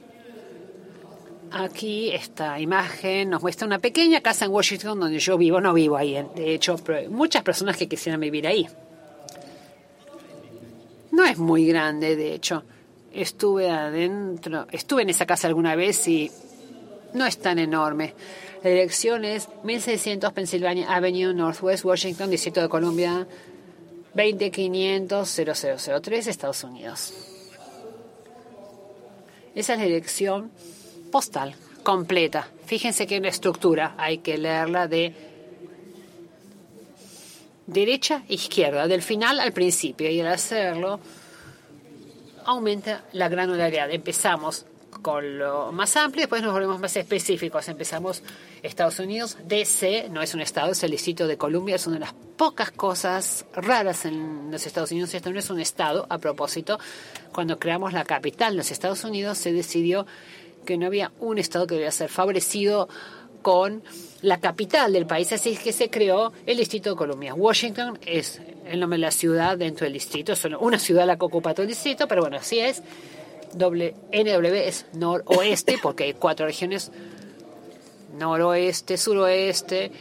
Aquí esta imagen nos muestra una pequeña casa en Washington donde yo vivo. No vivo ahí, de hecho, pero hay muchas personas que quisieran vivir ahí. No es muy grande, de hecho. Estuve en esa casa alguna vez y no es tan enorme. La dirección es 1600 Pennsylvania Avenue, Northwest Washington, Distrito de Columbia, 20500-0003, Estados Unidos. Esa es la dirección postal completa. Fíjense que hay una estructura, hay que leerla de derecha a izquierda, del final al principio, y al hacerlo aumenta la granularidad. Empezamos con lo más amplio, después nos volvemos más específicos. Empezamos Estados Unidos, DC, no es un estado, es el Distrito de Columbia, es una de las pocas cosas raras en los Estados Unidos. Esto no es un estado. A propósito, cuando creamos la capital de los Estados Unidos, se decidió que no había un estado que debía ser favorecido con la capital del país, así que se creó el Distrito de Columbia. Washington es el nombre de la ciudad dentro del distrito, es solo una ciudad la que ocupa todo el distrito, pero bueno, así es. NW es noroeste, porque hay 4 regiones: noroeste, suroeste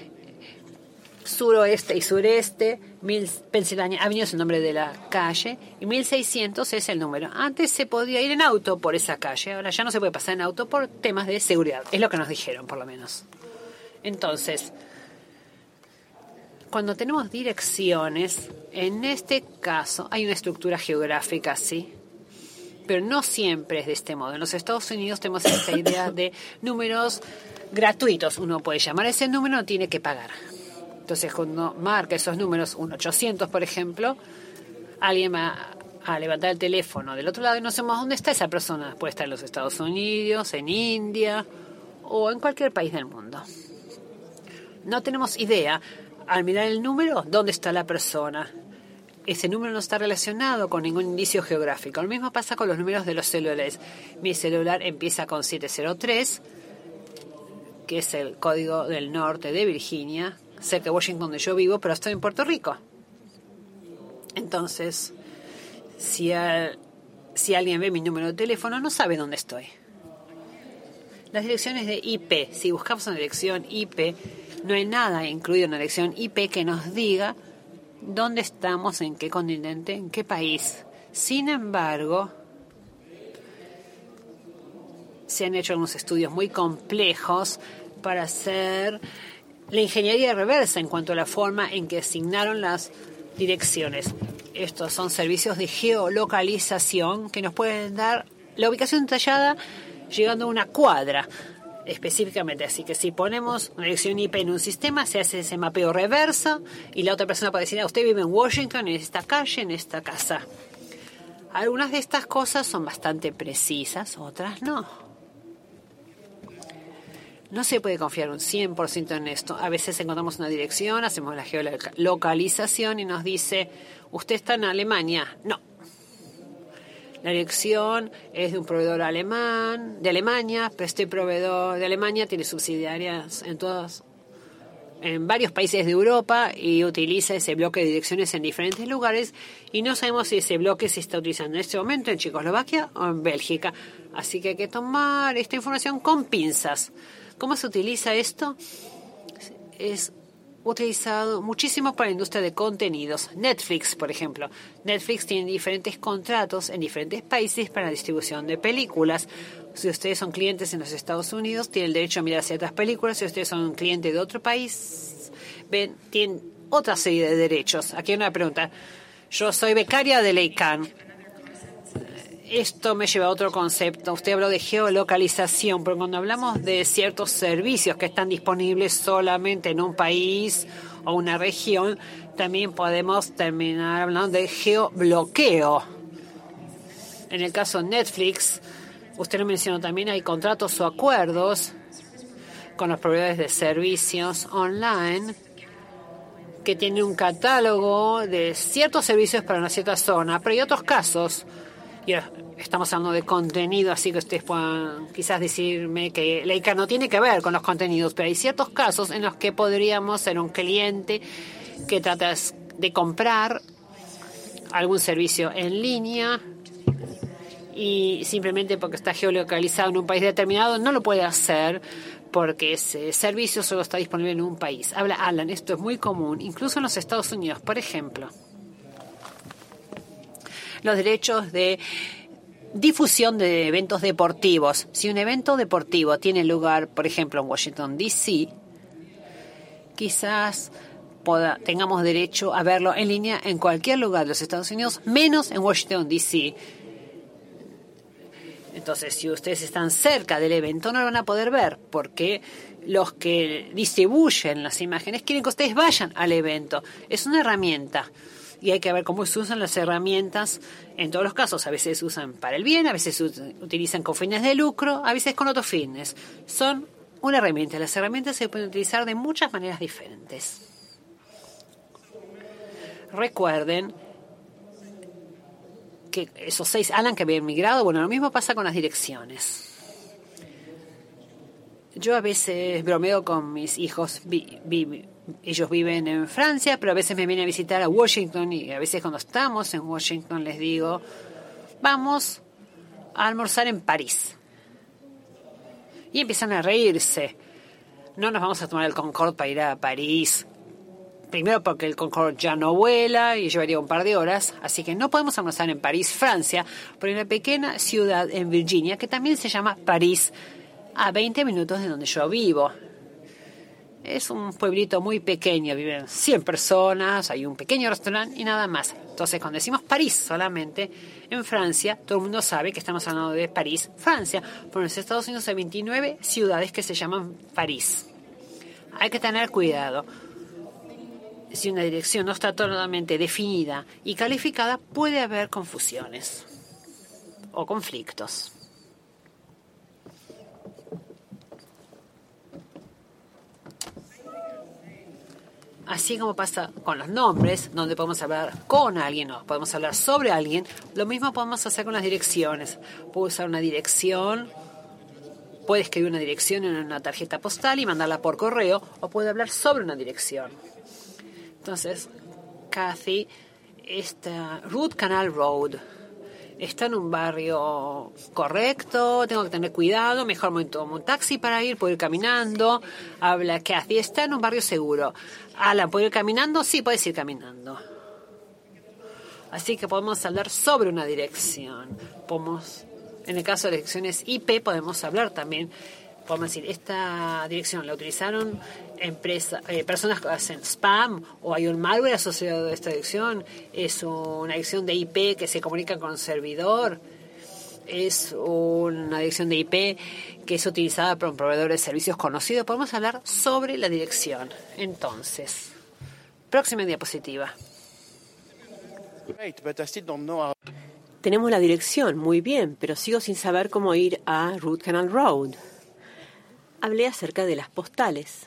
y sureste. Pennsylvania Avenue es el nombre de la calle y 1600 es el número. Antes se podía ir en auto por esa calle, ahora ya no se puede pasar en auto por temas de seguridad, es lo que nos dijeron por lo menos. Entonces, cuando tenemos direcciones, en este caso hay una estructura geográfica, sí, pero no siempre es de este modo. En los Estados Unidos tenemos esta idea de números gratuitos. Uno puede llamar a ese número, no tiene que pagar. Entonces, cuando marca esos números, 1-800, por ejemplo, alguien va a levantar el teléfono del otro lado y no sabemos dónde está esa persona. Puede estar en los Estados Unidos, en India o en cualquier país del mundo. No tenemos idea, al mirar el número, dónde está la persona. Ese número no está relacionado con ningún indicio geográfico. Lo mismo pasa con los números de los celulares. Mi celular empieza con 703, que es el código del norte de Virginia, cerca de Washington, donde yo vivo, pero estoy en Puerto Rico. Entonces, si alguien ve mi número de teléfono, no sabe dónde estoy. Las direcciones de IP, si buscamos una dirección IP, no hay nada incluido en la dirección IP que nos diga dónde estamos, en qué continente, en qué país. Sin embargo, se han hecho unos estudios muy complejos para hacer la ingeniería reversa en cuanto a la forma en que asignaron las direcciones. Estos son servicios de geolocalización que nos pueden dar la ubicación detallada llegando a una cuadra específicamente. Así que si ponemos una dirección IP en un sistema, se hace ese mapeo reverso y la otra persona puede decir: usted vive en Washington, en esta calle, en esta casa. Algunas de estas cosas son bastante precisas, otras no. No se puede confiar un 100% en esto. A veces encontramos una dirección, hacemos la geolocalización y nos dice: usted está en Alemania. No. La dirección es de un proveedor de Alemania, pero este proveedor de Alemania tiene subsidiarias en varios países de Europa y utiliza ese bloque de direcciones en diferentes lugares y no sabemos si ese bloque se está utilizando en este momento en Checoslovaquia o en Bélgica. Así que hay que tomar esta información con pinzas. ¿Cómo se utiliza esto? Es utilizado muchísimo para la industria de contenidos. Netflix, por ejemplo. Netflix tiene diferentes contratos en diferentes países para la distribución de películas. Si ustedes son clientes en los Estados Unidos, tienen el derecho a mirar ciertas películas. Si ustedes son un cliente de otro país, tienen otra serie de derechos. Aquí hay una pregunta. Yo soy becaria de Leican. Esto me lleva a otro concepto. Usted habló de geolocalización, pero cuando hablamos de ciertos servicios que están disponibles solamente en un país o una región, también podemos terminar hablando de geobloqueo. En el caso de Netflix, usted lo mencionó también, hay contratos o acuerdos con los proveedores de servicios online que tienen un catálogo de ciertos servicios para una cierta zona, pero hay otros casos. Y estamos hablando de contenido, así que ustedes puedan quizás decirme que Leica no tiene que ver con los contenidos, pero hay ciertos casos en los que podríamos ser un cliente que trata de comprar algún servicio en línea y simplemente porque está geolocalizado en un país determinado no lo puede hacer porque ese servicio solo está disponible en un país. Habla Alan, esto es muy común, incluso en los Estados Unidos, por ejemplo. Los derechos de difusión de eventos deportivos. Si un evento deportivo tiene lugar, por ejemplo, en Washington, D.C., quizás tengamos derecho a verlo en línea en cualquier lugar de los Estados Unidos, menos en Washington, D.C. Entonces, si ustedes están cerca del evento, no lo van a poder ver, porque los que distribuyen las imágenes quieren que ustedes vayan al evento. Es una herramienta y hay que ver cómo se usan las herramientas en todos los casos. A veces se usan para el bien, a veces se utilizan con fines de lucro, a veces con otros fines. Son una herramienta. Las herramientas se pueden utilizar de muchas maneras diferentes. Recuerden que esos 6 Alan que habían migrado, bueno, lo mismo pasa con las direcciones. Yo a veces bromeo con mis hijos, ellos viven en Francia, pero a veces me vienen a visitar a Washington y a veces cuando estamos en Washington les digo, vamos a almorzar en París. Y empiezan a reírse. No nos vamos a tomar el Concorde para ir a París. Primero porque el Concorde ya no vuela y llevaría un par de horas, así que no podemos almorzar en París, Francia, pero hay una pequeña ciudad en Virginia que también se llama París, a 20 minutos de donde yo vivo. Es un pueblito muy pequeño, viven 100 personas, hay un pequeño restaurante y nada más. Entonces, cuando decimos París solamente, en Francia, todo el mundo sabe que estamos hablando de París, Francia. Pero en los Estados Unidos hay 29 ciudades que se llaman París. Hay que tener cuidado. Si una dirección no está totalmente definida y calificada, puede haber confusiones o conflictos. Así como pasa con los nombres, donde podemos hablar con alguien o podemos hablar sobre alguien, lo mismo podemos hacer con las direcciones. Puedo usar una dirección, puedo escribir una dirección en una tarjeta postal y mandarla por correo, o puedo hablar sobre una dirección. Entonces, Kathy, esta Root Canal Road está en un barrio correcto, tengo que tener cuidado, mejor me tomo un taxi para ir, puedo ir caminando. Habla Kathy, está en un barrio seguro. Alan, ¿puedo ir caminando? Sí, puedes ir caminando. Así que podemos hablar sobre una dirección. En el caso de direcciones IP, podemos hablar también. Podemos decir, esta dirección la utilizaron personas que hacen spam, o hay un malware asociado a esta dirección, es una dirección de IP que se comunica con el servidor, es una dirección de IP que es utilizada por un proveedor de servicios conocido. Podemos hablar sobre la dirección. Entonces, próxima diapositiva. Tenemos la dirección, muy bien, pero sigo sin saber cómo ir a Root Canal Road. Hablé acerca de las postales.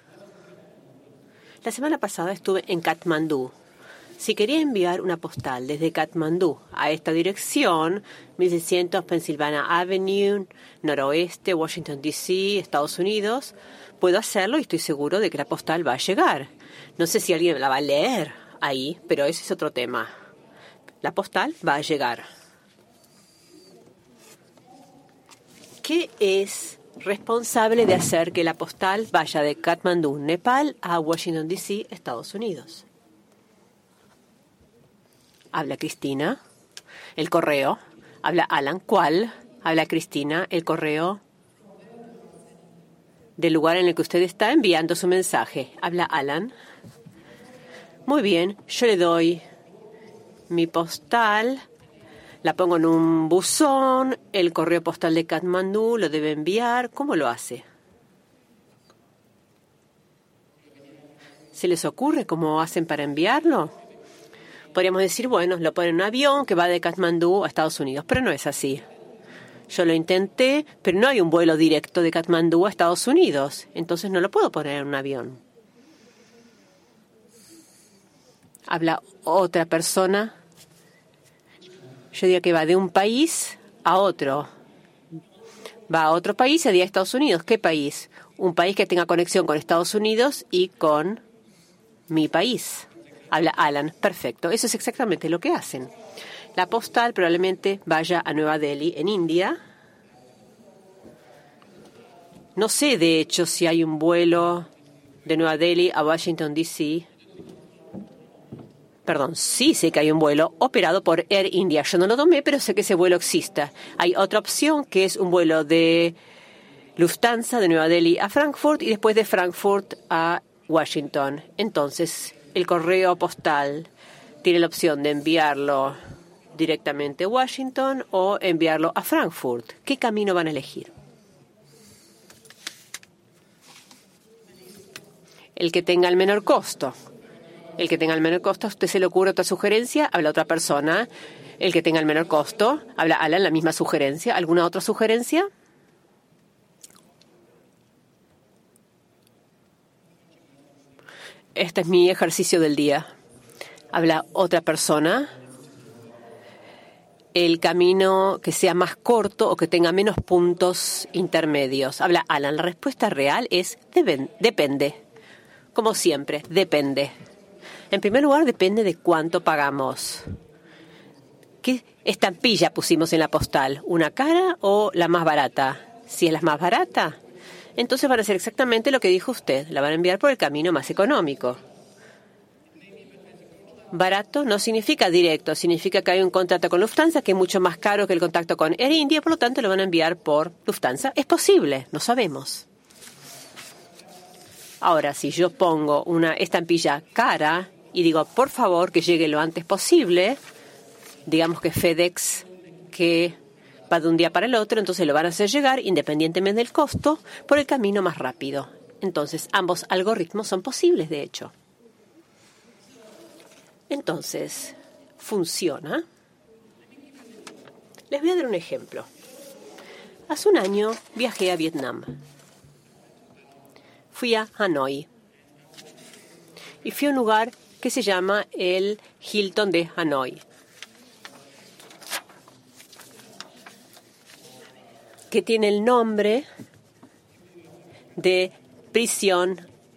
La semana pasada estuve en Katmandú. Si quería enviar una postal desde Katmandú a esta dirección, 1600 Pennsylvania Avenue, noroeste, Washington, D.C., Estados Unidos, puedo hacerlo y estoy seguro de que la postal va a llegar. No sé si alguien la va a leer ahí, pero ese es otro tema. La postal va a llegar. ¿Qué es responsable de hacer que la postal vaya de Katmandú, Nepal, a Washington, D.C., Estados Unidos? Habla Cristina, el correo. Habla Alan, ¿cuál? Habla Cristina, el correo del lugar en el que usted está enviando su mensaje. Habla Alan. Muy bien, yo le doy mi postal, la pongo en un buzón, el correo postal de Katmandú lo debe enviar. ¿Cómo lo hace? ¿Se les ocurre cómo hacen para enviarlo? Podríamos decir, bueno, lo ponen en un avión que va de Katmandú a Estados Unidos, pero no es así. Yo lo intenté, pero no hay un vuelo directo de Katmandú a Estados Unidos, entonces no lo puedo poner en un avión. Habla otra persona. Yo diría que va de un país a otro. Va a otro país y de a Estados Unidos. ¿Qué país? Un país que tenga conexión con Estados Unidos y con mi país. Habla Alan. Perfecto. Eso es exactamente lo que hacen. La postal probablemente vaya a Nueva Delhi, en India. No sé, de hecho, si hay un vuelo de Nueva Delhi a Washington, D.C. Perdón, sí sé que hay un vuelo operado por Air India. Yo no lo tomé, pero sé que ese vuelo existe. Hay otra opción que es un vuelo de Lufthansa de Nueva Delhi a Frankfurt y después de Frankfurt a Washington. Entonces, el correo postal tiene la opción de enviarlo directamente a Washington o enviarlo a Frankfurt. ¿Qué camino van a elegir? El que tenga el menor costo. El que tenga el menor costo, ¿a usted se le ocurre otra sugerencia? Habla otra persona. El que tenga el menor costo, habla Alan, la misma sugerencia. ¿Alguna otra sugerencia? Este es mi ejercicio del día. Habla otra persona. El camino que sea más corto o que tenga menos puntos intermedios. Habla Alan. La respuesta real es depende. Como siempre, depende. En primer lugar, depende de cuánto pagamos. ¿Qué estampilla pusimos en la postal? ¿Una cara o la más barata? Si es la más barata, entonces van a hacer exactamente lo que dijo usted. La van a enviar por el camino más económico. Barato no significa directo, significa que hay un contrato con Lufthansa que es mucho más caro que el contacto con Air India, por lo tanto lo van a enviar por Lufthansa. Es posible, no sabemos. Ahora, si yo pongo una estampilla cara y digo, por favor, que llegue lo antes posible, digamos que FedEx, que va de un día para el otro, entonces lo van a hacer llegar, independientemente del costo, por el camino más rápido. Entonces, ambos algoritmos son posibles, de hecho. Entonces, ¿funciona? Les voy a dar un ejemplo. Hace un año viajé a Vietnam. Fui a Hanoi. Y fui a un lugar que se llama el Hilton de Hanoi, que tiene el nombre de prisión.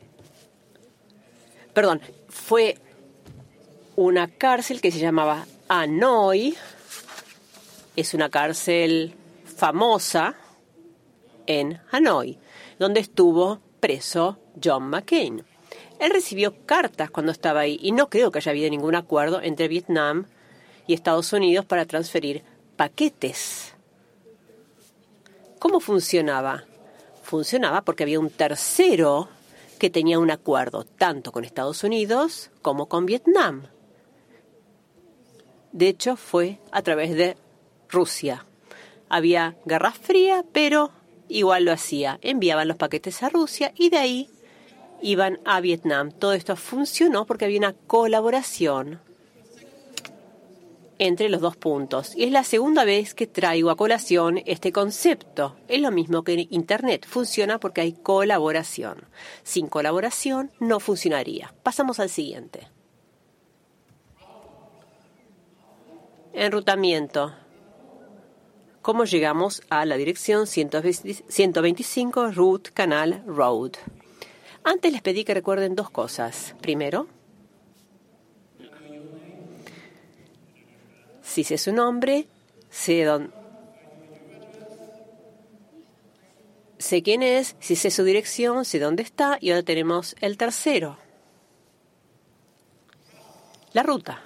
Perdón, fue una cárcel que se llamaba Hanoi. Es una cárcel famosa en Hanoi, donde estuvo preso John McCain. Él recibió cartas cuando estaba ahí y no creo que haya habido ningún acuerdo entre Vietnam y Estados Unidos para transferir paquetes. ¿Cómo funcionaba? Funcionaba porque había un tercero que tenía un acuerdo tanto con Estados Unidos como con Vietnam. De hecho, fue a través de Rusia. Había Guerra Fría, pero igual lo hacía. Enviaban los paquetes a Rusia y de ahí iban a Vietnam. Todo esto funcionó porque había una colaboración entre los dos puntos. Y es la segunda vez que traigo a colación este concepto. Es lo mismo que Internet. Funciona porque hay colaboración. Sin colaboración no funcionaría. Pasamos al siguiente. Enrutamiento. ¿Cómo llegamos a la dirección 125 Route Canal Road? Antes les pedí que recuerden dos cosas. Primero, si sé su nombre, sé quién es, si sé su dirección, sé dónde está, y ahora tenemos el tercero. La ruta.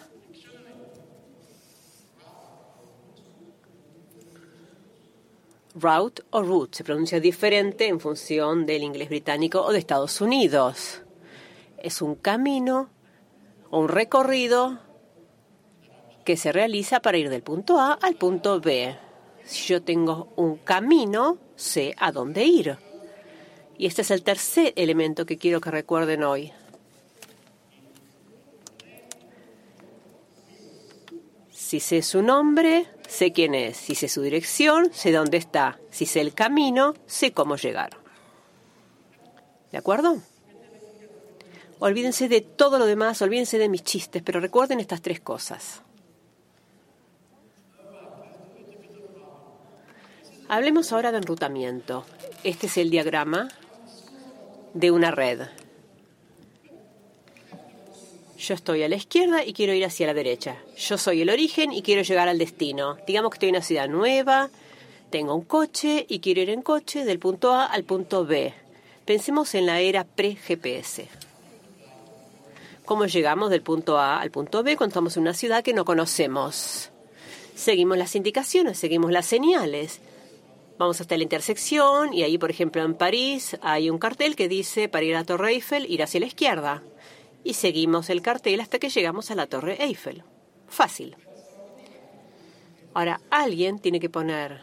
Route o route se pronuncia diferente en función del inglés británico o de Estados Unidos. Es un camino o un recorrido que se realiza para ir del punto A al punto B. Si yo tengo un camino, sé a dónde ir. Y este es el tercer elemento que quiero que recuerden hoy. Si sé su nombre, sé quién es. Si sé su dirección, sé dónde está. Si sé el camino, sé cómo llegar. ¿De acuerdo? Olvídense de todo lo demás, olvídense de mis chistes, pero recuerden estas tres cosas. Hablemos ahora de enrutamiento. Este es el diagrama de una red. Yo estoy a la izquierda y quiero ir hacia la derecha. Yo soy el origen y quiero llegar al destino. Digamos que estoy en una ciudad nueva, tengo un coche y quiero ir en coche del punto A al punto B. Pensemos en la era pre-GPS. ¿Cómo llegamos del punto A al punto B cuando estamos en una ciudad que no conocemos? Seguimos las indicaciones, seguimos las señales. Vamos hasta la intersección y ahí, por ejemplo, en París hay un cartel que dice para ir a la Torre Eiffel, ir hacia la izquierda. Y seguimos el cartel hasta que llegamos a la Torre Eiffel. Fácil. Ahora, alguien tiene que poner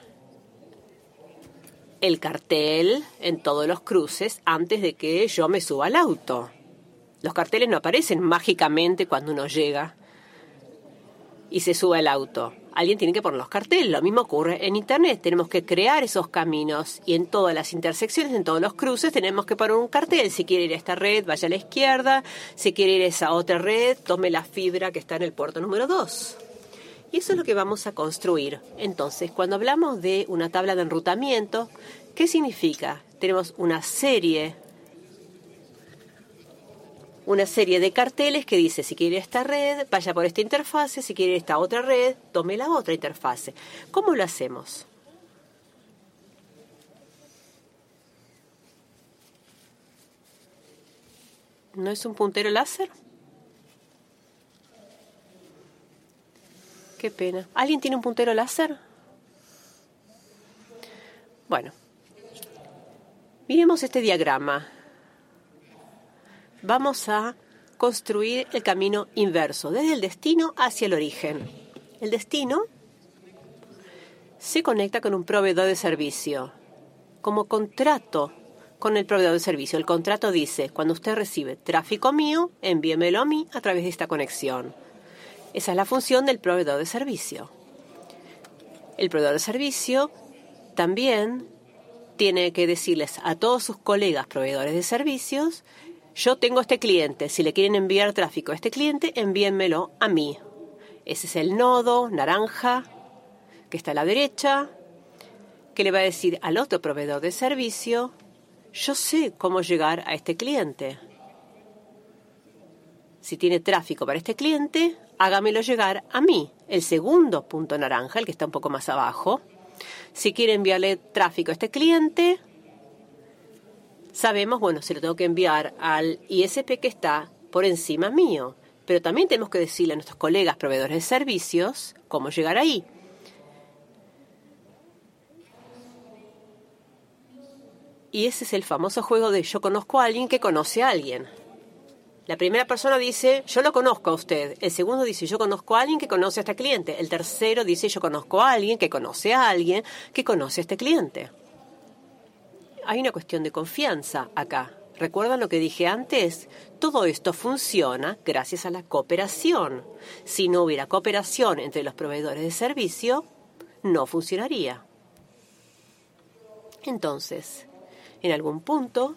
el cartel en todos los cruces antes de que yo me suba al auto. Los carteles no aparecen mágicamente cuando uno llega y se sube al auto. Alguien tiene que poner los carteles. Lo mismo ocurre en Internet. Tenemos que crear esos caminos y en todas las intersecciones, en todos los cruces, tenemos que poner un cartel. Si quiere ir a esta red, vaya a la izquierda. Si quiere ir a esa otra red, tome la fibra que está en el puerto número 2. Y eso es lo que vamos a construir. Entonces, cuando hablamos de una tabla de enrutamiento, ¿qué significa? Tenemos una serie de carteles que dice, si quiere esta red, vaya por esta interfase, si quiere esta otra red, tome la otra interfase. ¿Cómo lo hacemos? ¿No es un puntero láser? Qué pena. ¿Alguien tiene un puntero láser? Bueno, miremos este diagrama. Vamos a construir el camino inverso, desde el destino hacia el origen. El destino se conecta con un proveedor de servicio, como contrato con el proveedor de servicio. El contrato dice, cuando usted recibe tráfico mío, envíemelo a mí a través de esta conexión. Esa es la función del proveedor de servicio. El proveedor de servicio también tiene que decirles a todos sus colegas proveedores de servicios, yo tengo este cliente, si le quieren enviar tráfico a este cliente, envíenmelo a mí. Ese es el nodo naranja que está a la derecha, que le va a decir al otro proveedor de servicio, yo sé cómo llegar a este cliente. Si tiene tráfico para este cliente, hágamelo llegar a mí. El segundo punto naranja, el que está un poco más abajo. Si quiere enviarle tráfico a este cliente, sabemos, bueno, se lo tengo que enviar al ISP que está por encima mío. Pero también tenemos que decirle a nuestros colegas proveedores de servicios cómo llegar ahí. Y ese es el famoso juego de yo conozco a alguien que conoce a alguien. La primera persona dice, yo lo conozco a usted. El segundo dice, yo conozco a alguien que conoce a este cliente. El tercero dice, yo conozco a alguien que conoce a alguien que conoce a este cliente. Hay una cuestión de confianza acá. ¿Recuerdan lo que dije antes? Todo esto funciona gracias a la cooperación. Si no hubiera cooperación entre los proveedores de servicio, no funcionaría. Entonces, en algún punto,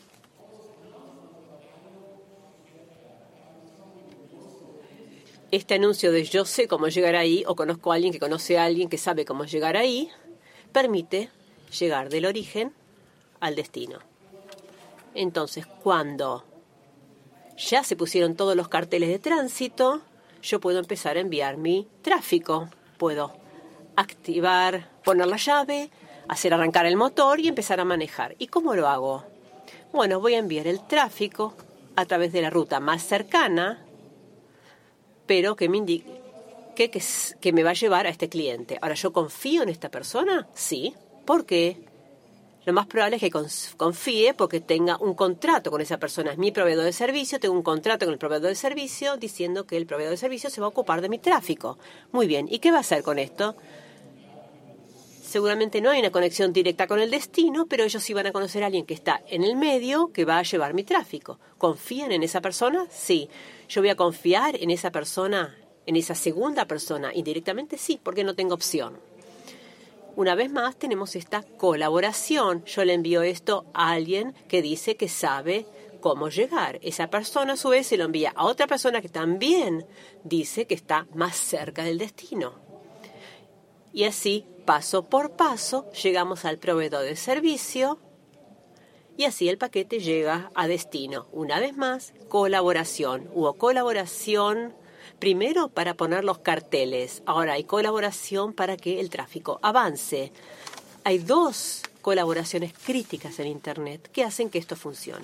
este anuncio de yo sé cómo llegar ahí o conozco a alguien que conoce a alguien que sabe cómo llegar ahí, permite llegar del origen al destino. Entonces, cuando ya se pusieron todos los carteles de tránsito, yo puedo empezar a enviar mi tráfico. Puedo activar, poner la llave, hacer arrancar el motor y empezar a manejar. ¿Y cómo lo hago? Bueno, voy a enviar el tráfico a través de la ruta más cercana, pero que me indique que me va a llevar a este cliente. Ahora, ¿yo confío en esta persona? Sí. ¿Por qué? Lo más probable es que confíe porque tenga un contrato con esa persona. Es mi proveedor de servicio, tengo un contrato con el proveedor de servicio diciendo que el proveedor de servicio se va a ocupar de mi tráfico. Muy bien, ¿y qué va a hacer con esto? Seguramente no hay una conexión directa con el destino, pero ellos sí van a conocer a alguien que está en el medio que va a llevar mi tráfico. ¿Confían en esa persona? Sí. ¿Yo voy a confiar en esa persona, en esa segunda persona? Indirectamente sí, porque no tengo opción. Una vez más tenemos esta colaboración. Yo le envío esto a alguien que dice que sabe cómo llegar. Esa persona a su vez se lo envía a otra persona que también dice que está más cerca del destino. Y así, paso por paso, llegamos al proveedor de servicio y así el paquete llega a destino. Una vez más, colaboración. Hubo colaboración primero para poner los carteles. Ahora hay colaboración para que el tráfico avance. Hay dos colaboraciones críticas en Internet que hacen que esto funcione.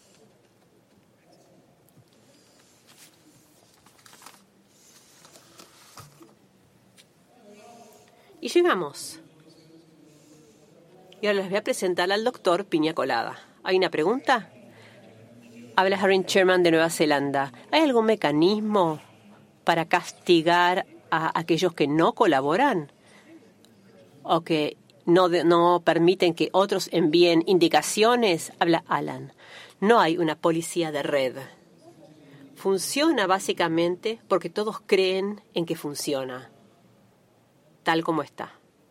Y llegamos. Y ahora les voy a presentar al doctor Piña Colada. ¿Hay una pregunta? Habla Harry Sherman de Nueva Zelanda. ¿Hay algún mecanismo para castigar a aquellos que no colaboran? o que no permiten que otros envíen indicaciones, habla Alan. No hay una policía de red. Funciona básicamente porque todos creen en que funciona, tal como está.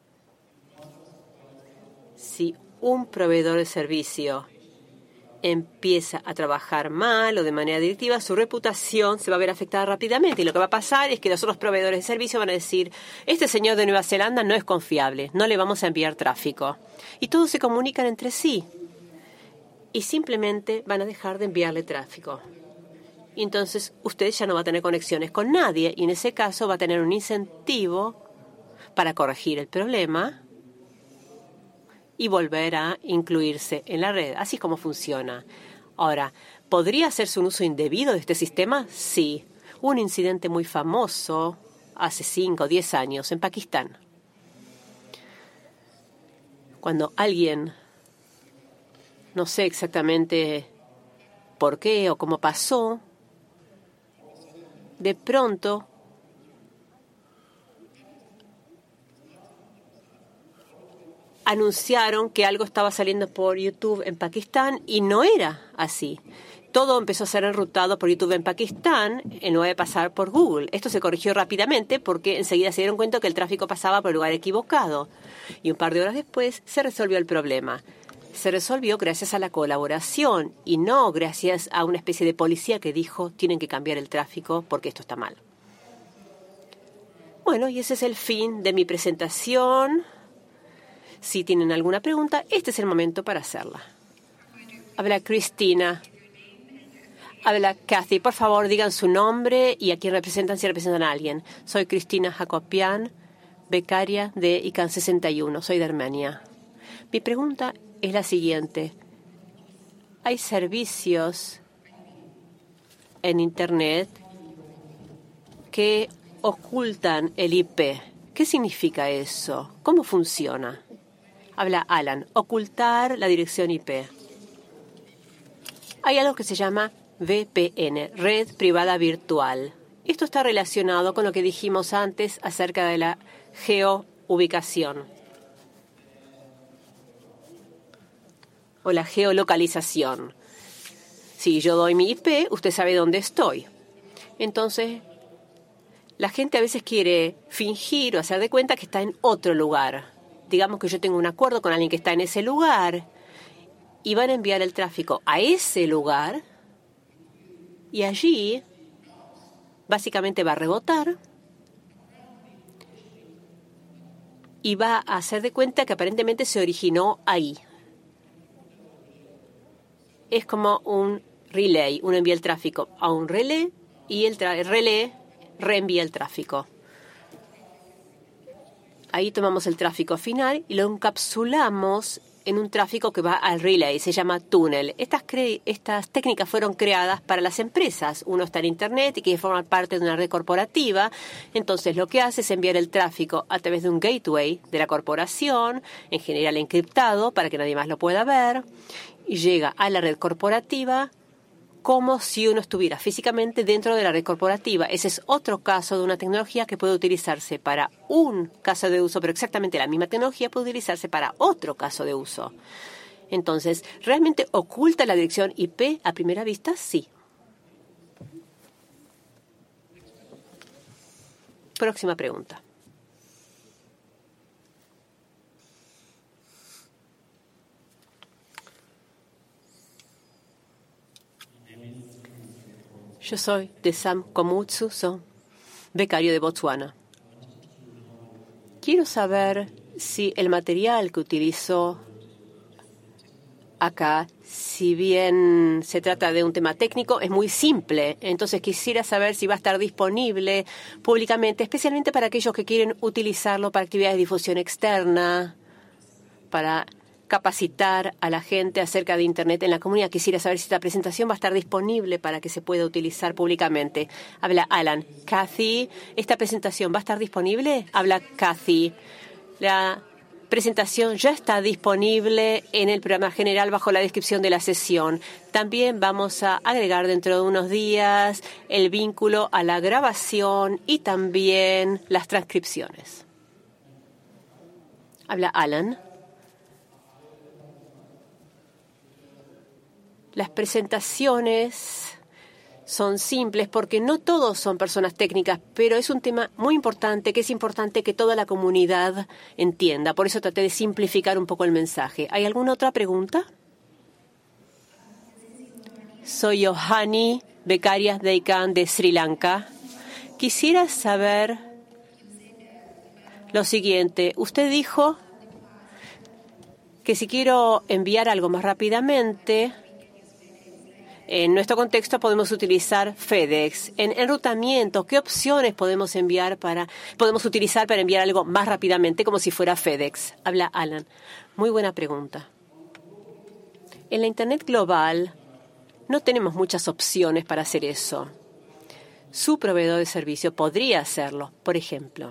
Si un proveedor de servicio empieza a trabajar mal o de manera directiva, su reputación se va a ver afectada rápidamente. Y lo que va a pasar es que los otros proveedores de servicio van a decir, este señor de Nueva Zelanda no es confiable, no le vamos a enviar tráfico. Y todos se comunican entre sí. Y simplemente van a dejar de enviarle tráfico. Y entonces usted ya no va a tener conexiones con nadie. Y en ese caso va a tener un incentivo para corregir el problema y volver a incluirse en la red. Así es como funciona. Ahora, ¿podría hacerse un uso indebido de este sistema? Sí. Hubo un incidente muy famoso hace 5 o 10 años en Pakistán. Cuando alguien, no sé exactamente por qué o cómo pasó, de pronto anunciaron que algo estaba saliendo por YouTube en Pakistán y no era así. Todo empezó a ser enrutado por YouTube en Pakistán en lugar de pasar por Google. Esto se corrigió rápidamente porque enseguida se dieron cuenta que el tráfico pasaba por el lugar equivocado. Y un par de horas después se resolvió el problema. Se resolvió gracias a la colaboración y no gracias a una especie de policía que dijo tienen que cambiar el tráfico porque esto está mal. Bueno, y ese es el fin de mi presentación. Si tienen alguna pregunta, este es el momento para hacerla. Habla Cristina. Habla Kathy. Por favor, digan su nombre y a quién representan si representan a alguien. Soy Cristina Jacobian, becaria de ICANN 61. Soy de Armenia. Mi pregunta es la siguiente. Hay servicios en Internet que ocultan el IP. ¿Qué significa eso? ¿Cómo funciona? Habla Alan. Ocultar la dirección IP. Hay algo que se llama VPN, Red Privada Virtual. Esto está relacionado con lo que dijimos antes acerca de la geoubicación o la geolocalización. Si yo doy mi IP, usted sabe dónde estoy. Entonces, la gente a veces quiere fingir o hacer de cuenta que está en otro lugar. Digamos que yo tengo un acuerdo con alguien que está en ese lugar y van a enviar el tráfico a ese lugar y allí básicamente va a rebotar y va a hacer de cuenta que aparentemente se originó ahí. Es como un relay. Uno envía el tráfico a un relé y el relé reenvía el tráfico. Ahí tomamos el tráfico final y lo encapsulamos en un tráfico que va al relay, se llama túnel. Estas técnicas fueron creadas para las empresas. Uno está en Internet y quiere formar parte de una red corporativa. Entonces lo que hace es enviar el tráfico a través de un gateway de la corporación, en general encriptado para que nadie más lo pueda ver, y llega a la red corporativa como si uno estuviera físicamente dentro de la red corporativa. Ese es otro caso de una tecnología que puede utilizarse para un caso de uso, pero exactamente la misma tecnología puede utilizarse para otro caso de uso. Entonces, ¿realmente oculta la dirección IP a primera vista? Sí. Próxima pregunta. Yo soy de Sam Komutsu, soy becario de Botswana. Quiero saber si el material que utilizó acá, si bien se trata de un tema técnico, es muy simple. Entonces quisiera saber si va a estar disponible públicamente, especialmente para aquellos que quieren utilizarlo para actividades de difusión externa, para capacitar a la gente acerca de Internet en la comunidad. Quisiera saber si esta presentación va a estar disponible para que se pueda utilizar públicamente. Habla Alan. Kathy, ¿esta presentación va a estar disponible? Habla Kathy. La presentación ya está disponible en el programa general bajo la descripción de la sesión. También vamos a agregar dentro de unos días el vínculo a la grabación y también las transcripciones. Habla Alan. Las presentaciones son simples porque no todos son personas técnicas, pero es un tema muy importante que es importante que toda la comunidad entienda. Por eso traté de simplificar un poco el mensaje. ¿Hay alguna otra pregunta? Soy Johanni, becaria Dekan de Sri Lanka. Quisiera saber lo siguiente. Usted dijo que si quiero enviar algo más rápidamente, en nuestro contexto podemos utilizar FedEx. En enrutamiento, ¿qué opciones podemos utilizar para enviar algo más rápidamente como si fuera FedEx? Habla Alan. Muy buena pregunta. En la Internet global no tenemos muchas opciones para hacer eso. Su proveedor de servicio podría hacerlo, por ejemplo.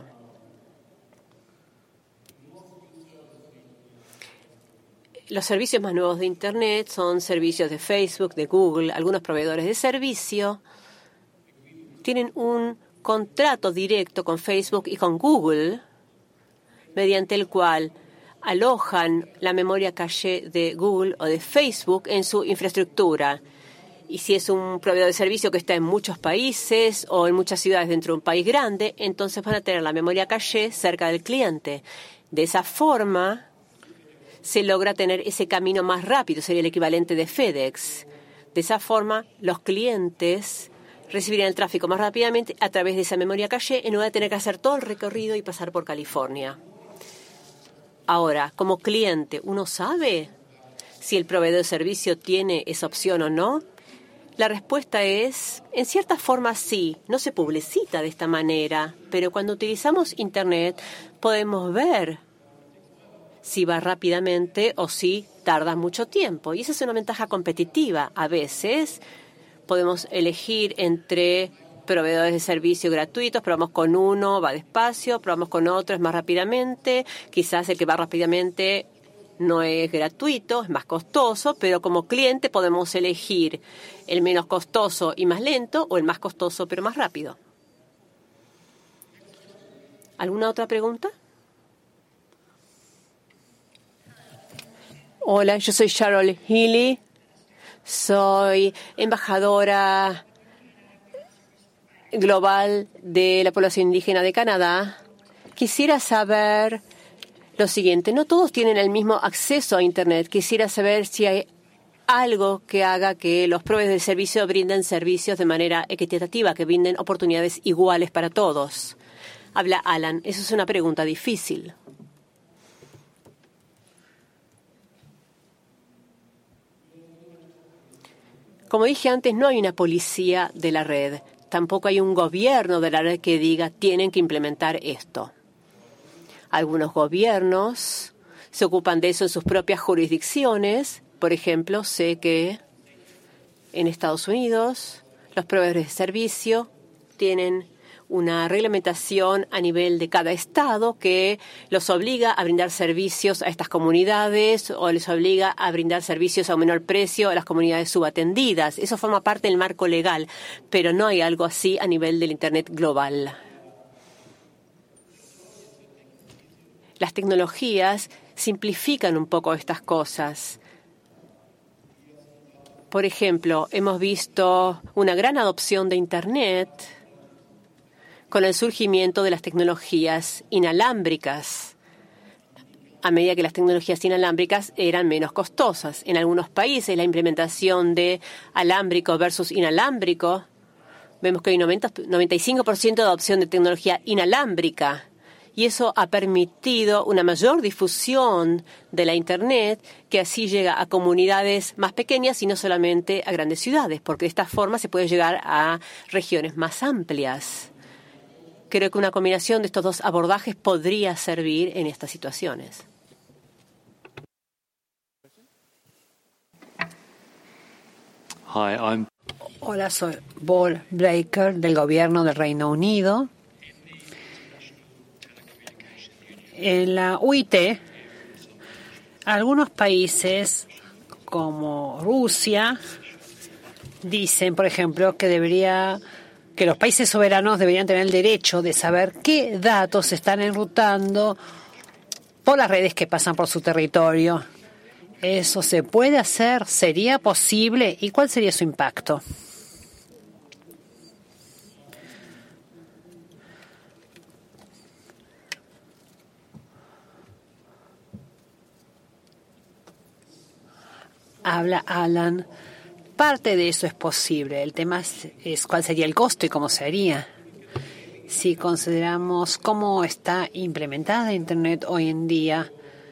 Los servicios más nuevos de Internet son servicios de Facebook, de Google. Algunos proveedores de servicio tienen un contrato directo con Facebook y con Google, mediante el cual alojan la memoria caché de Google o de Facebook en su infraestructura. Y si es un proveedor de servicio que está en muchos países o en muchas ciudades dentro de un país grande, entonces van a tener la memoria caché cerca del cliente. De esa forma se logra tener ese camino más rápido, sería el equivalente de FedEx. De esa forma, los clientes recibirían el tráfico más rápidamente a través de esa memoria caché en lugar de tener que hacer todo el recorrido y pasar por California. Ahora, como cliente, ¿uno sabe si el proveedor de servicio tiene esa opción o no? La respuesta es, en cierta forma sí, no se publicita de esta manera, pero cuando utilizamos Internet podemos ver si va rápidamente o si tarda mucho tiempo. Y esa es una ventaja competitiva. A veces podemos elegir entre proveedores de servicio gratuitos, probamos con uno, va despacio, probamos con otro, es más rápidamente. Quizás el que va rápidamente no es gratuito, es más costoso, pero como cliente podemos elegir el menos costoso y más lento o el más costoso pero más rápido. ¿Alguna otra pregunta? Hola, yo soy Cheryl Healy, soy embajadora global de la población indígena de Canadá. Quisiera saber lo siguiente, no todos tienen el mismo acceso a Internet. Quisiera saber si hay algo que haga que los proveedores de servicio brinden servicios de manera equitativa, que brinden oportunidades iguales para todos. Habla Alan, eso es una pregunta difícil. Como dije antes, no hay una policía de la red. Tampoco hay un gobierno de la red que diga tienen que implementar esto. Algunos gobiernos se ocupan de eso en sus propias jurisdicciones. Por ejemplo, sé que en Estados Unidos los proveedores de servicio tienen una reglamentación a nivel de cada estado que los obliga a brindar servicios a estas comunidades o les obliga a brindar servicios a un menor precio a las comunidades subatendidas. Eso forma parte del marco legal, pero no hay algo así a nivel del Internet global. Las tecnologías simplifican un poco estas cosas. Por ejemplo, hemos visto una gran adopción de Internet con el surgimiento de las tecnologías inalámbricas, a medida que las tecnologías inalámbricas eran menos costosas. En algunos países, la implementación de alámbrico versus inalámbrico, vemos que hay un 95% de adopción de tecnología inalámbrica, y eso ha permitido una mayor difusión de la Internet, que así llega a comunidades más pequeñas y no solamente a grandes ciudades, porque de esta forma se puede llegar a regiones más amplias. Creo que una combinación de estos dos abordajes podría servir en estas situaciones. Hola, soy Paul Breaker del Gobierno del Reino Unido. En la UIT, algunos países como Rusia dicen, por ejemplo, que los países soberanos deberían tener el derecho de saber qué datos se están enrutando por las redes que pasan por su territorio. ¿Eso se puede hacer? ¿Sería posible? ¿Y cuál sería su impacto? Habla Alan. Parte de eso es posible. El tema es cuál sería el costo y cómo se haría. Si consideramos cómo está implementada Internet hoy en día,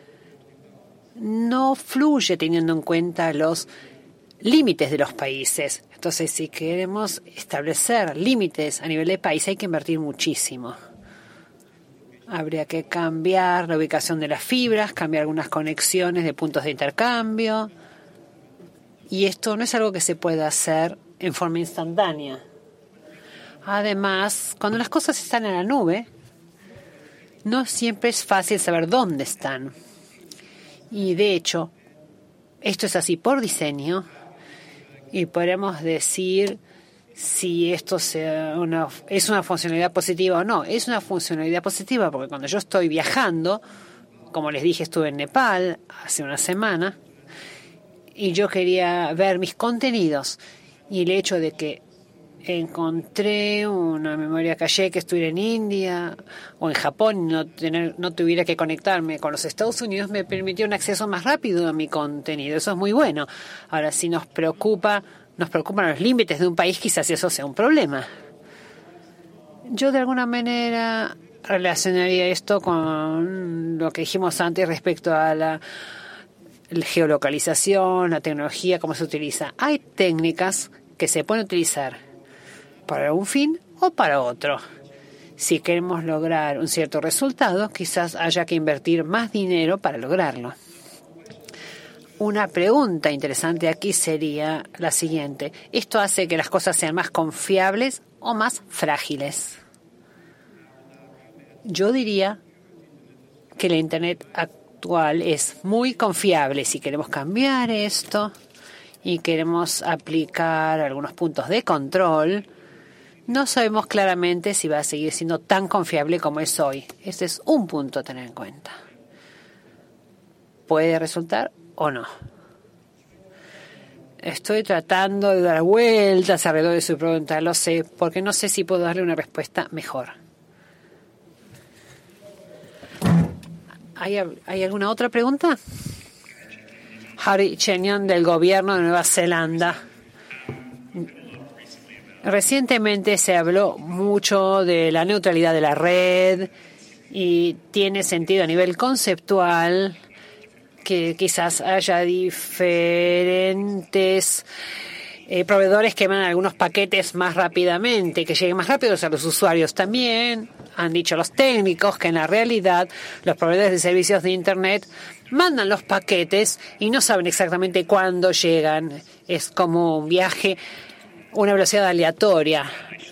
no fluye teniendo en cuenta los límites de los países. Entonces, si queremos establecer límites a nivel de país, hay que invertir muchísimo. Habría que cambiar la ubicación de las fibras, cambiar algunas conexiones de puntos de intercambio. Y esto no es algo que se pueda hacer en forma instantánea. Además, cuando las cosas están en la nube, no siempre es fácil saber dónde están. Y de hecho, esto es así por diseño. Y podemos decir si esto es una funcionalidad positiva o no. Es una funcionalidad positiva porque cuando yo estoy viajando, como les dije, estuve en Nepal hace una semana, y yo quería ver mis contenidos, y el hecho de que encontré una memoria caché que estuviera en India o en Japón y no tuviera que conectarme con los Estados Unidos me permitió un acceso más rápido a mi contenido. Eso es muy bueno. Ahora, si nos preocupan los límites de un país, quizás eso sea un problema. Yo de alguna manera relacionaría esto con lo que dijimos antes respecto a la geolocalización, la tecnología, cómo se utiliza. Hay técnicas que se pueden utilizar para un fin o para otro. Si queremos lograr un cierto resultado, quizás haya que invertir más dinero para lograrlo. Una pregunta interesante aquí sería la siguiente. ¿Esto hace que las cosas sean más confiables o más frágiles? Yo diría que la Internet actual es muy confiable. Si queremos cambiar esto y queremos aplicar algunos puntos de control, no sabemos claramente si va a seguir siendo tan confiable como es hoy. Este es un punto a tener en cuenta. Puede resultar o no. Estoy tratando de dar vueltas alrededor de su pregunta, lo sé, porque no sé si puedo darle una respuesta mejor. ¿Hay alguna otra pregunta? Harry Chenyon, del gobierno de Nueva Zelanda. Recientemente se habló mucho de la neutralidad de la red y tiene sentido a nivel conceptual que quizás haya diferentes proveedores que mandan algunos paquetes más rápidamente, que lleguen más rápidos a los usuarios. También han dicho los técnicos que en la realidad los proveedores de servicios de Internet mandan los paquetes y no saben exactamente cuándo llegan. Es como un viaje, una velocidad aleatoria.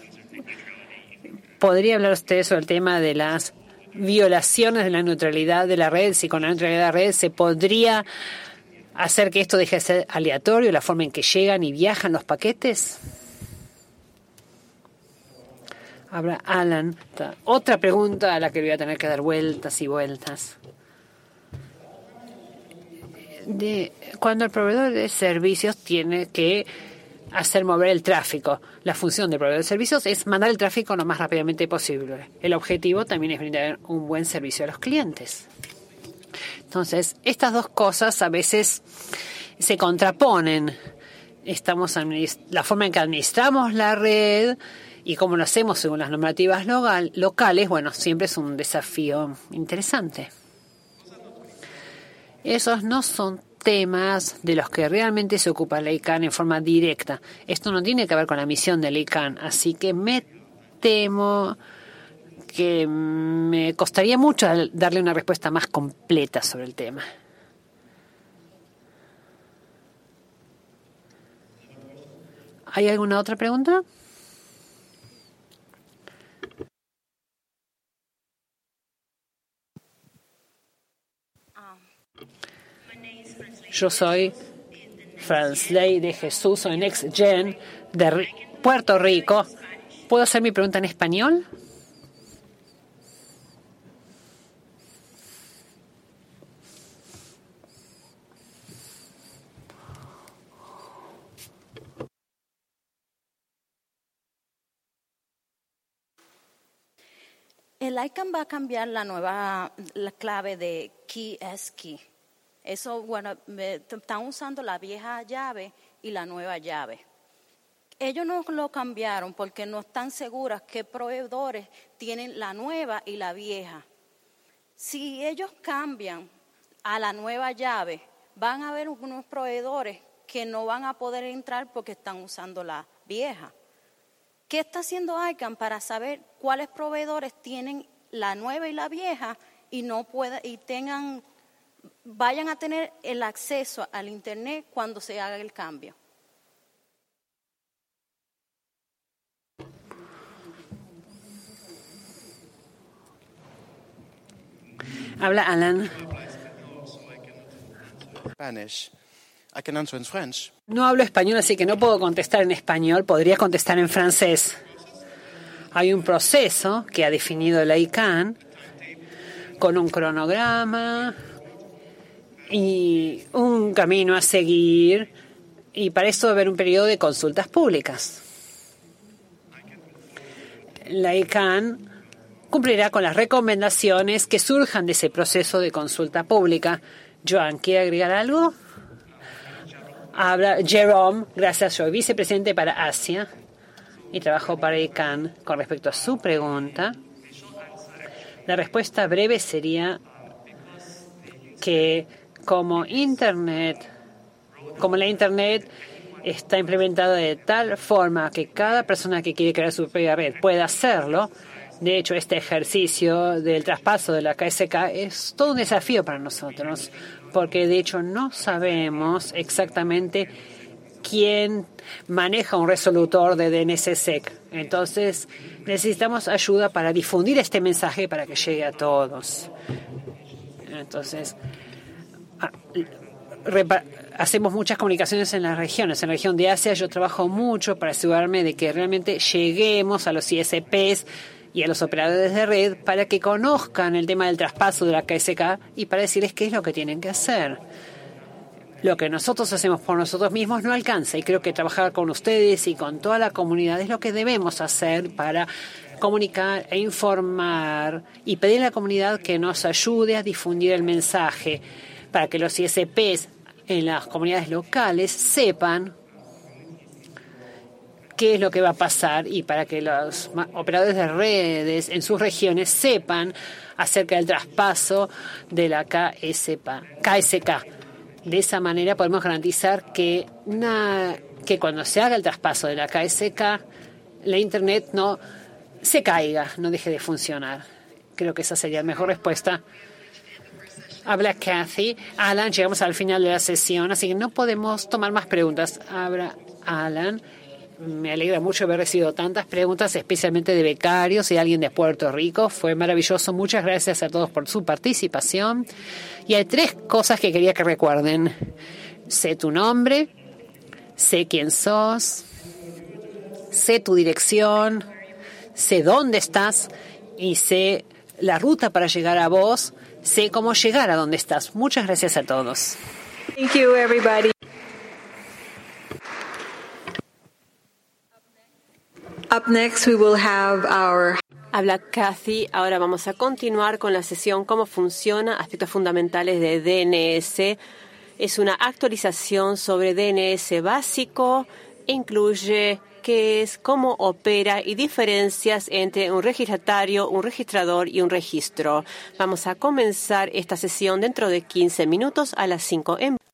¿Podría hablar usted sobre el tema de las violaciones de la neutralidad de la red? Si con la neutralidad de la red se podría hacer que esto deje de ser aleatorio, la forma en que llegan y viajan los paquetes. Habrá Alan. Otra pregunta a la que voy a tener que dar vueltas y vueltas. Cuando el proveedor de servicios tiene que hacer mover el tráfico, la función del proveedor de servicios es mandar el tráfico lo más rápidamente posible. El objetivo también es brindar un buen servicio a los clientes. Entonces, estas dos cosas a veces se contraponen. La forma en que administramos la red y cómo lo hacemos según las normativas locales, bueno, siempre es un desafío interesante. Esos no son temas de los que realmente se ocupa la ICANN en forma directa. Esto no tiene que ver con la misión de la ICANN, así que me temo que me costaría mucho darle una respuesta más completa sobre el tema. ¿Hay alguna otra pregunta? Yo soy Fransley de Jesús, soy Next Gen de Puerto Rico. ¿Puedo hacer mi pregunta en español? El ICANN va a cambiar la clave de key es key. Eso, bueno, están usando la vieja llave y la nueva llave. Ellos no lo cambiaron porque no están seguras qué proveedores tienen la nueva y la vieja. Si ellos cambian a la nueva llave, van a haber unos proveedores que no van a poder entrar porque están usando la vieja. ¿Qué está haciendo ICANN para saber cuáles proveedores tienen la nueva y la vieja y vayan a tener el acceso al Internet cuando se haga el cambio? Habla Alan. Spanish. I can answer in French. No hablo español, así que no puedo contestar en español. Podría contestar en francés. Hay un proceso que ha definido la ICANN con un cronograma y un camino a seguir. Y para esto va a haber un periodo de consultas públicas. La ICANN cumplirá con las recomendaciones que surjan de ese proceso de consulta pública. Joan, ¿quiere agregar algo? Habla Jerome, gracias, soy vicepresidente para Asia y trabajo para ICANN. Con respecto a su pregunta, la respuesta breve sería que como la Internet está implementada de tal forma que cada persona que quiere crear su propia red pueda hacerlo. De hecho, este ejercicio del traspaso de la KSK es todo un desafío para nosotros, porque de hecho no sabemos exactamente quién maneja un resolutor de DNSSEC. Entonces, necesitamos ayuda para difundir este mensaje para que llegue a todos. Entonces, hacemos muchas comunicaciones en las regiones. En la región de Asia yo trabajo mucho para asegurarme de que realmente lleguemos a los ISPs y a los operadores de red para que conozcan el tema del traspaso de la KSK y para decirles qué es lo que tienen que hacer. Lo que nosotros hacemos por nosotros mismos no alcanza y creo que trabajar con ustedes y con toda la comunidad es lo que debemos hacer para comunicar e informar y pedir a la comunidad que nos ayude a difundir el mensaje para que los ISPs en las comunidades locales sepan qué es lo que va a pasar y para que los operadores de redes en sus regiones sepan acerca del traspaso de la KSK. De esa manera podemos garantizar que cuando se haga el traspaso de la KSK, la Internet no se caiga, no deje de funcionar. Creo que esa sería la mejor respuesta. Habla Kathy. Alan, llegamos al final de la sesión, así que no podemos tomar más preguntas. Habla Alan. Me alegra mucho haber recibido tantas preguntas, especialmente de becarios y alguien de Puerto Rico. Fue maravilloso. Muchas gracias a todos por su participación. Y hay 3 cosas que quería que recuerden. Sé tu nombre, sé quién sos, sé tu dirección, sé dónde estás y sé la ruta para llegar a vos, sé cómo llegar a donde estás. Muchas gracias a todos. Thank you, everybody. Up next, we will have our... Habla Kathy. Ahora vamos a continuar con la sesión Cómo funciona, aspectos fundamentales de DNS. Es una actualización sobre DNS básico. Incluye qué es, cómo opera y diferencias entre un registratario, un registrador y un registro. Vamos a comenzar esta sesión dentro de 15 minutos a las 5 en